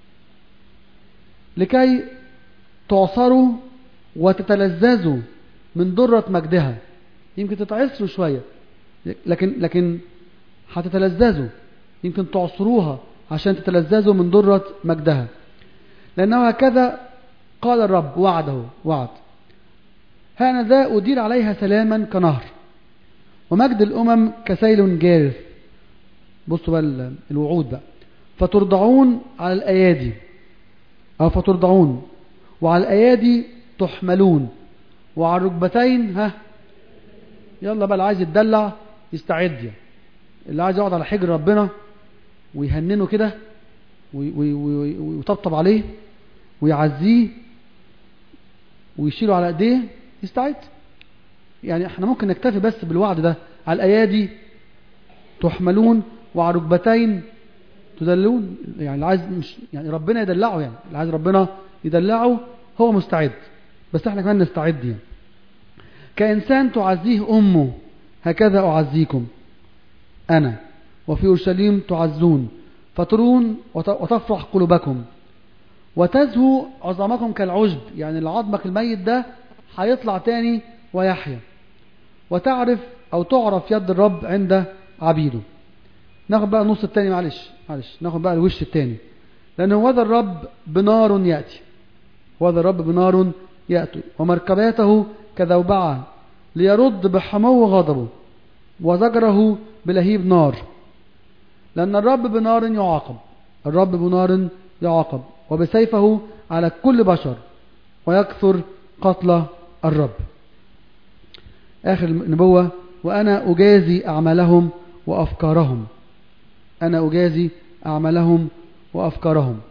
لكي تعصروا وتتلذذوا من درة مجدها. يمكن تتعصروا شوية، لكن هتتلذذوا. يمكن تعصروها عشان تتلذذوا من درة مجدها، لأنه هكذا قال الرب، وعد هانذا أدير عليها سلاما كنهر، ومجد الأمم كسيل جارف. بصوا بقى الوعود بقى. فترضعون على الأيادي، أو فترضعون وعلى الأيادي تحملون، وعلى الركبتين يلا بقى اللي عايز يتدلع يستعد يعني. اللي عايز يقعد على حجر ربنا ويهننه كده ويطبطب عليه ويعزيه ويشيله على ايديه يستعد. يعني احنا ممكن نكتفي بس بالوعد ده، على الأيادي تحملون وعلى الركبتين تدلون. يعني اللي عايز مش يعني ربنا يدلعه، يعني اللي عايز ربنا يدلعه هو مستعد، بس احنا كمان نستعد يعني. كإنسان تعزيه أمه هكذا أعزيكم أنا، وفي أورشليم تعزون، فترون وتفرح قلوبكم، وتزهو عظامكم كالعشب. يعني العظمك الميت ده هيطلع تاني ويحيا. وتعرف أو تعرف يد الرب عند عبيده. ناخد بقى النص التاني، معلش ناخد بقى الوش التاني. لأن هو ذا الرب بنار يأتي، هو ذا الرب بنار يأتي، ومركباته كذوبعة، ليرد بحمو غضبه وزجره بلهيب نار. لأن الرب بنار يعاقب، الرب بنار يعاقب، وبسيفه على كل بشر، ويكثر قتل الرب. آخر النبوة: وأنا أجازي أعمالهم وأفكارهم. أنا أجازي أعمالهم وأفكارهم.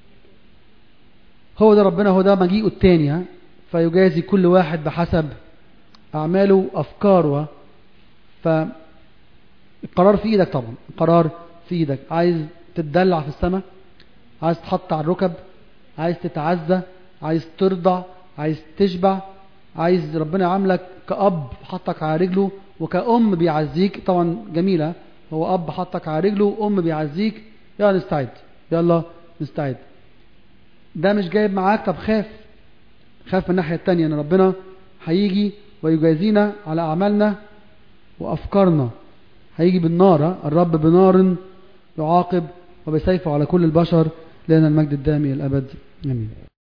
هو ده ربنا، هو ده مجيئه الثاني، فيجازي كل واحد بحسب أعماله وأفكاره. فالقرار في إيدك طبعا، القرار في إيدك. عايز تتدلع في السماء، عايز تحط على الركب، عايز تتعزى، عايز ترضع، عايز تشبع، عايز ربنا يعاملك كأب حطك على رجله وكأم بيعزيك. طبعا جميلة، هو أب حطك على رجله وأم بيعزيك. يلا نستعد، يلا نستعد. ده مش جايب معاك، طب خاف من الناحية التانية ان ربنا هيجي ويجازينا على أعمالنا وأفكارنا. هيجي بالنار، الرب بنار يعاقب وبسيفه على كل البشر، لنا المجد الدائم إلى الأبد. آمين.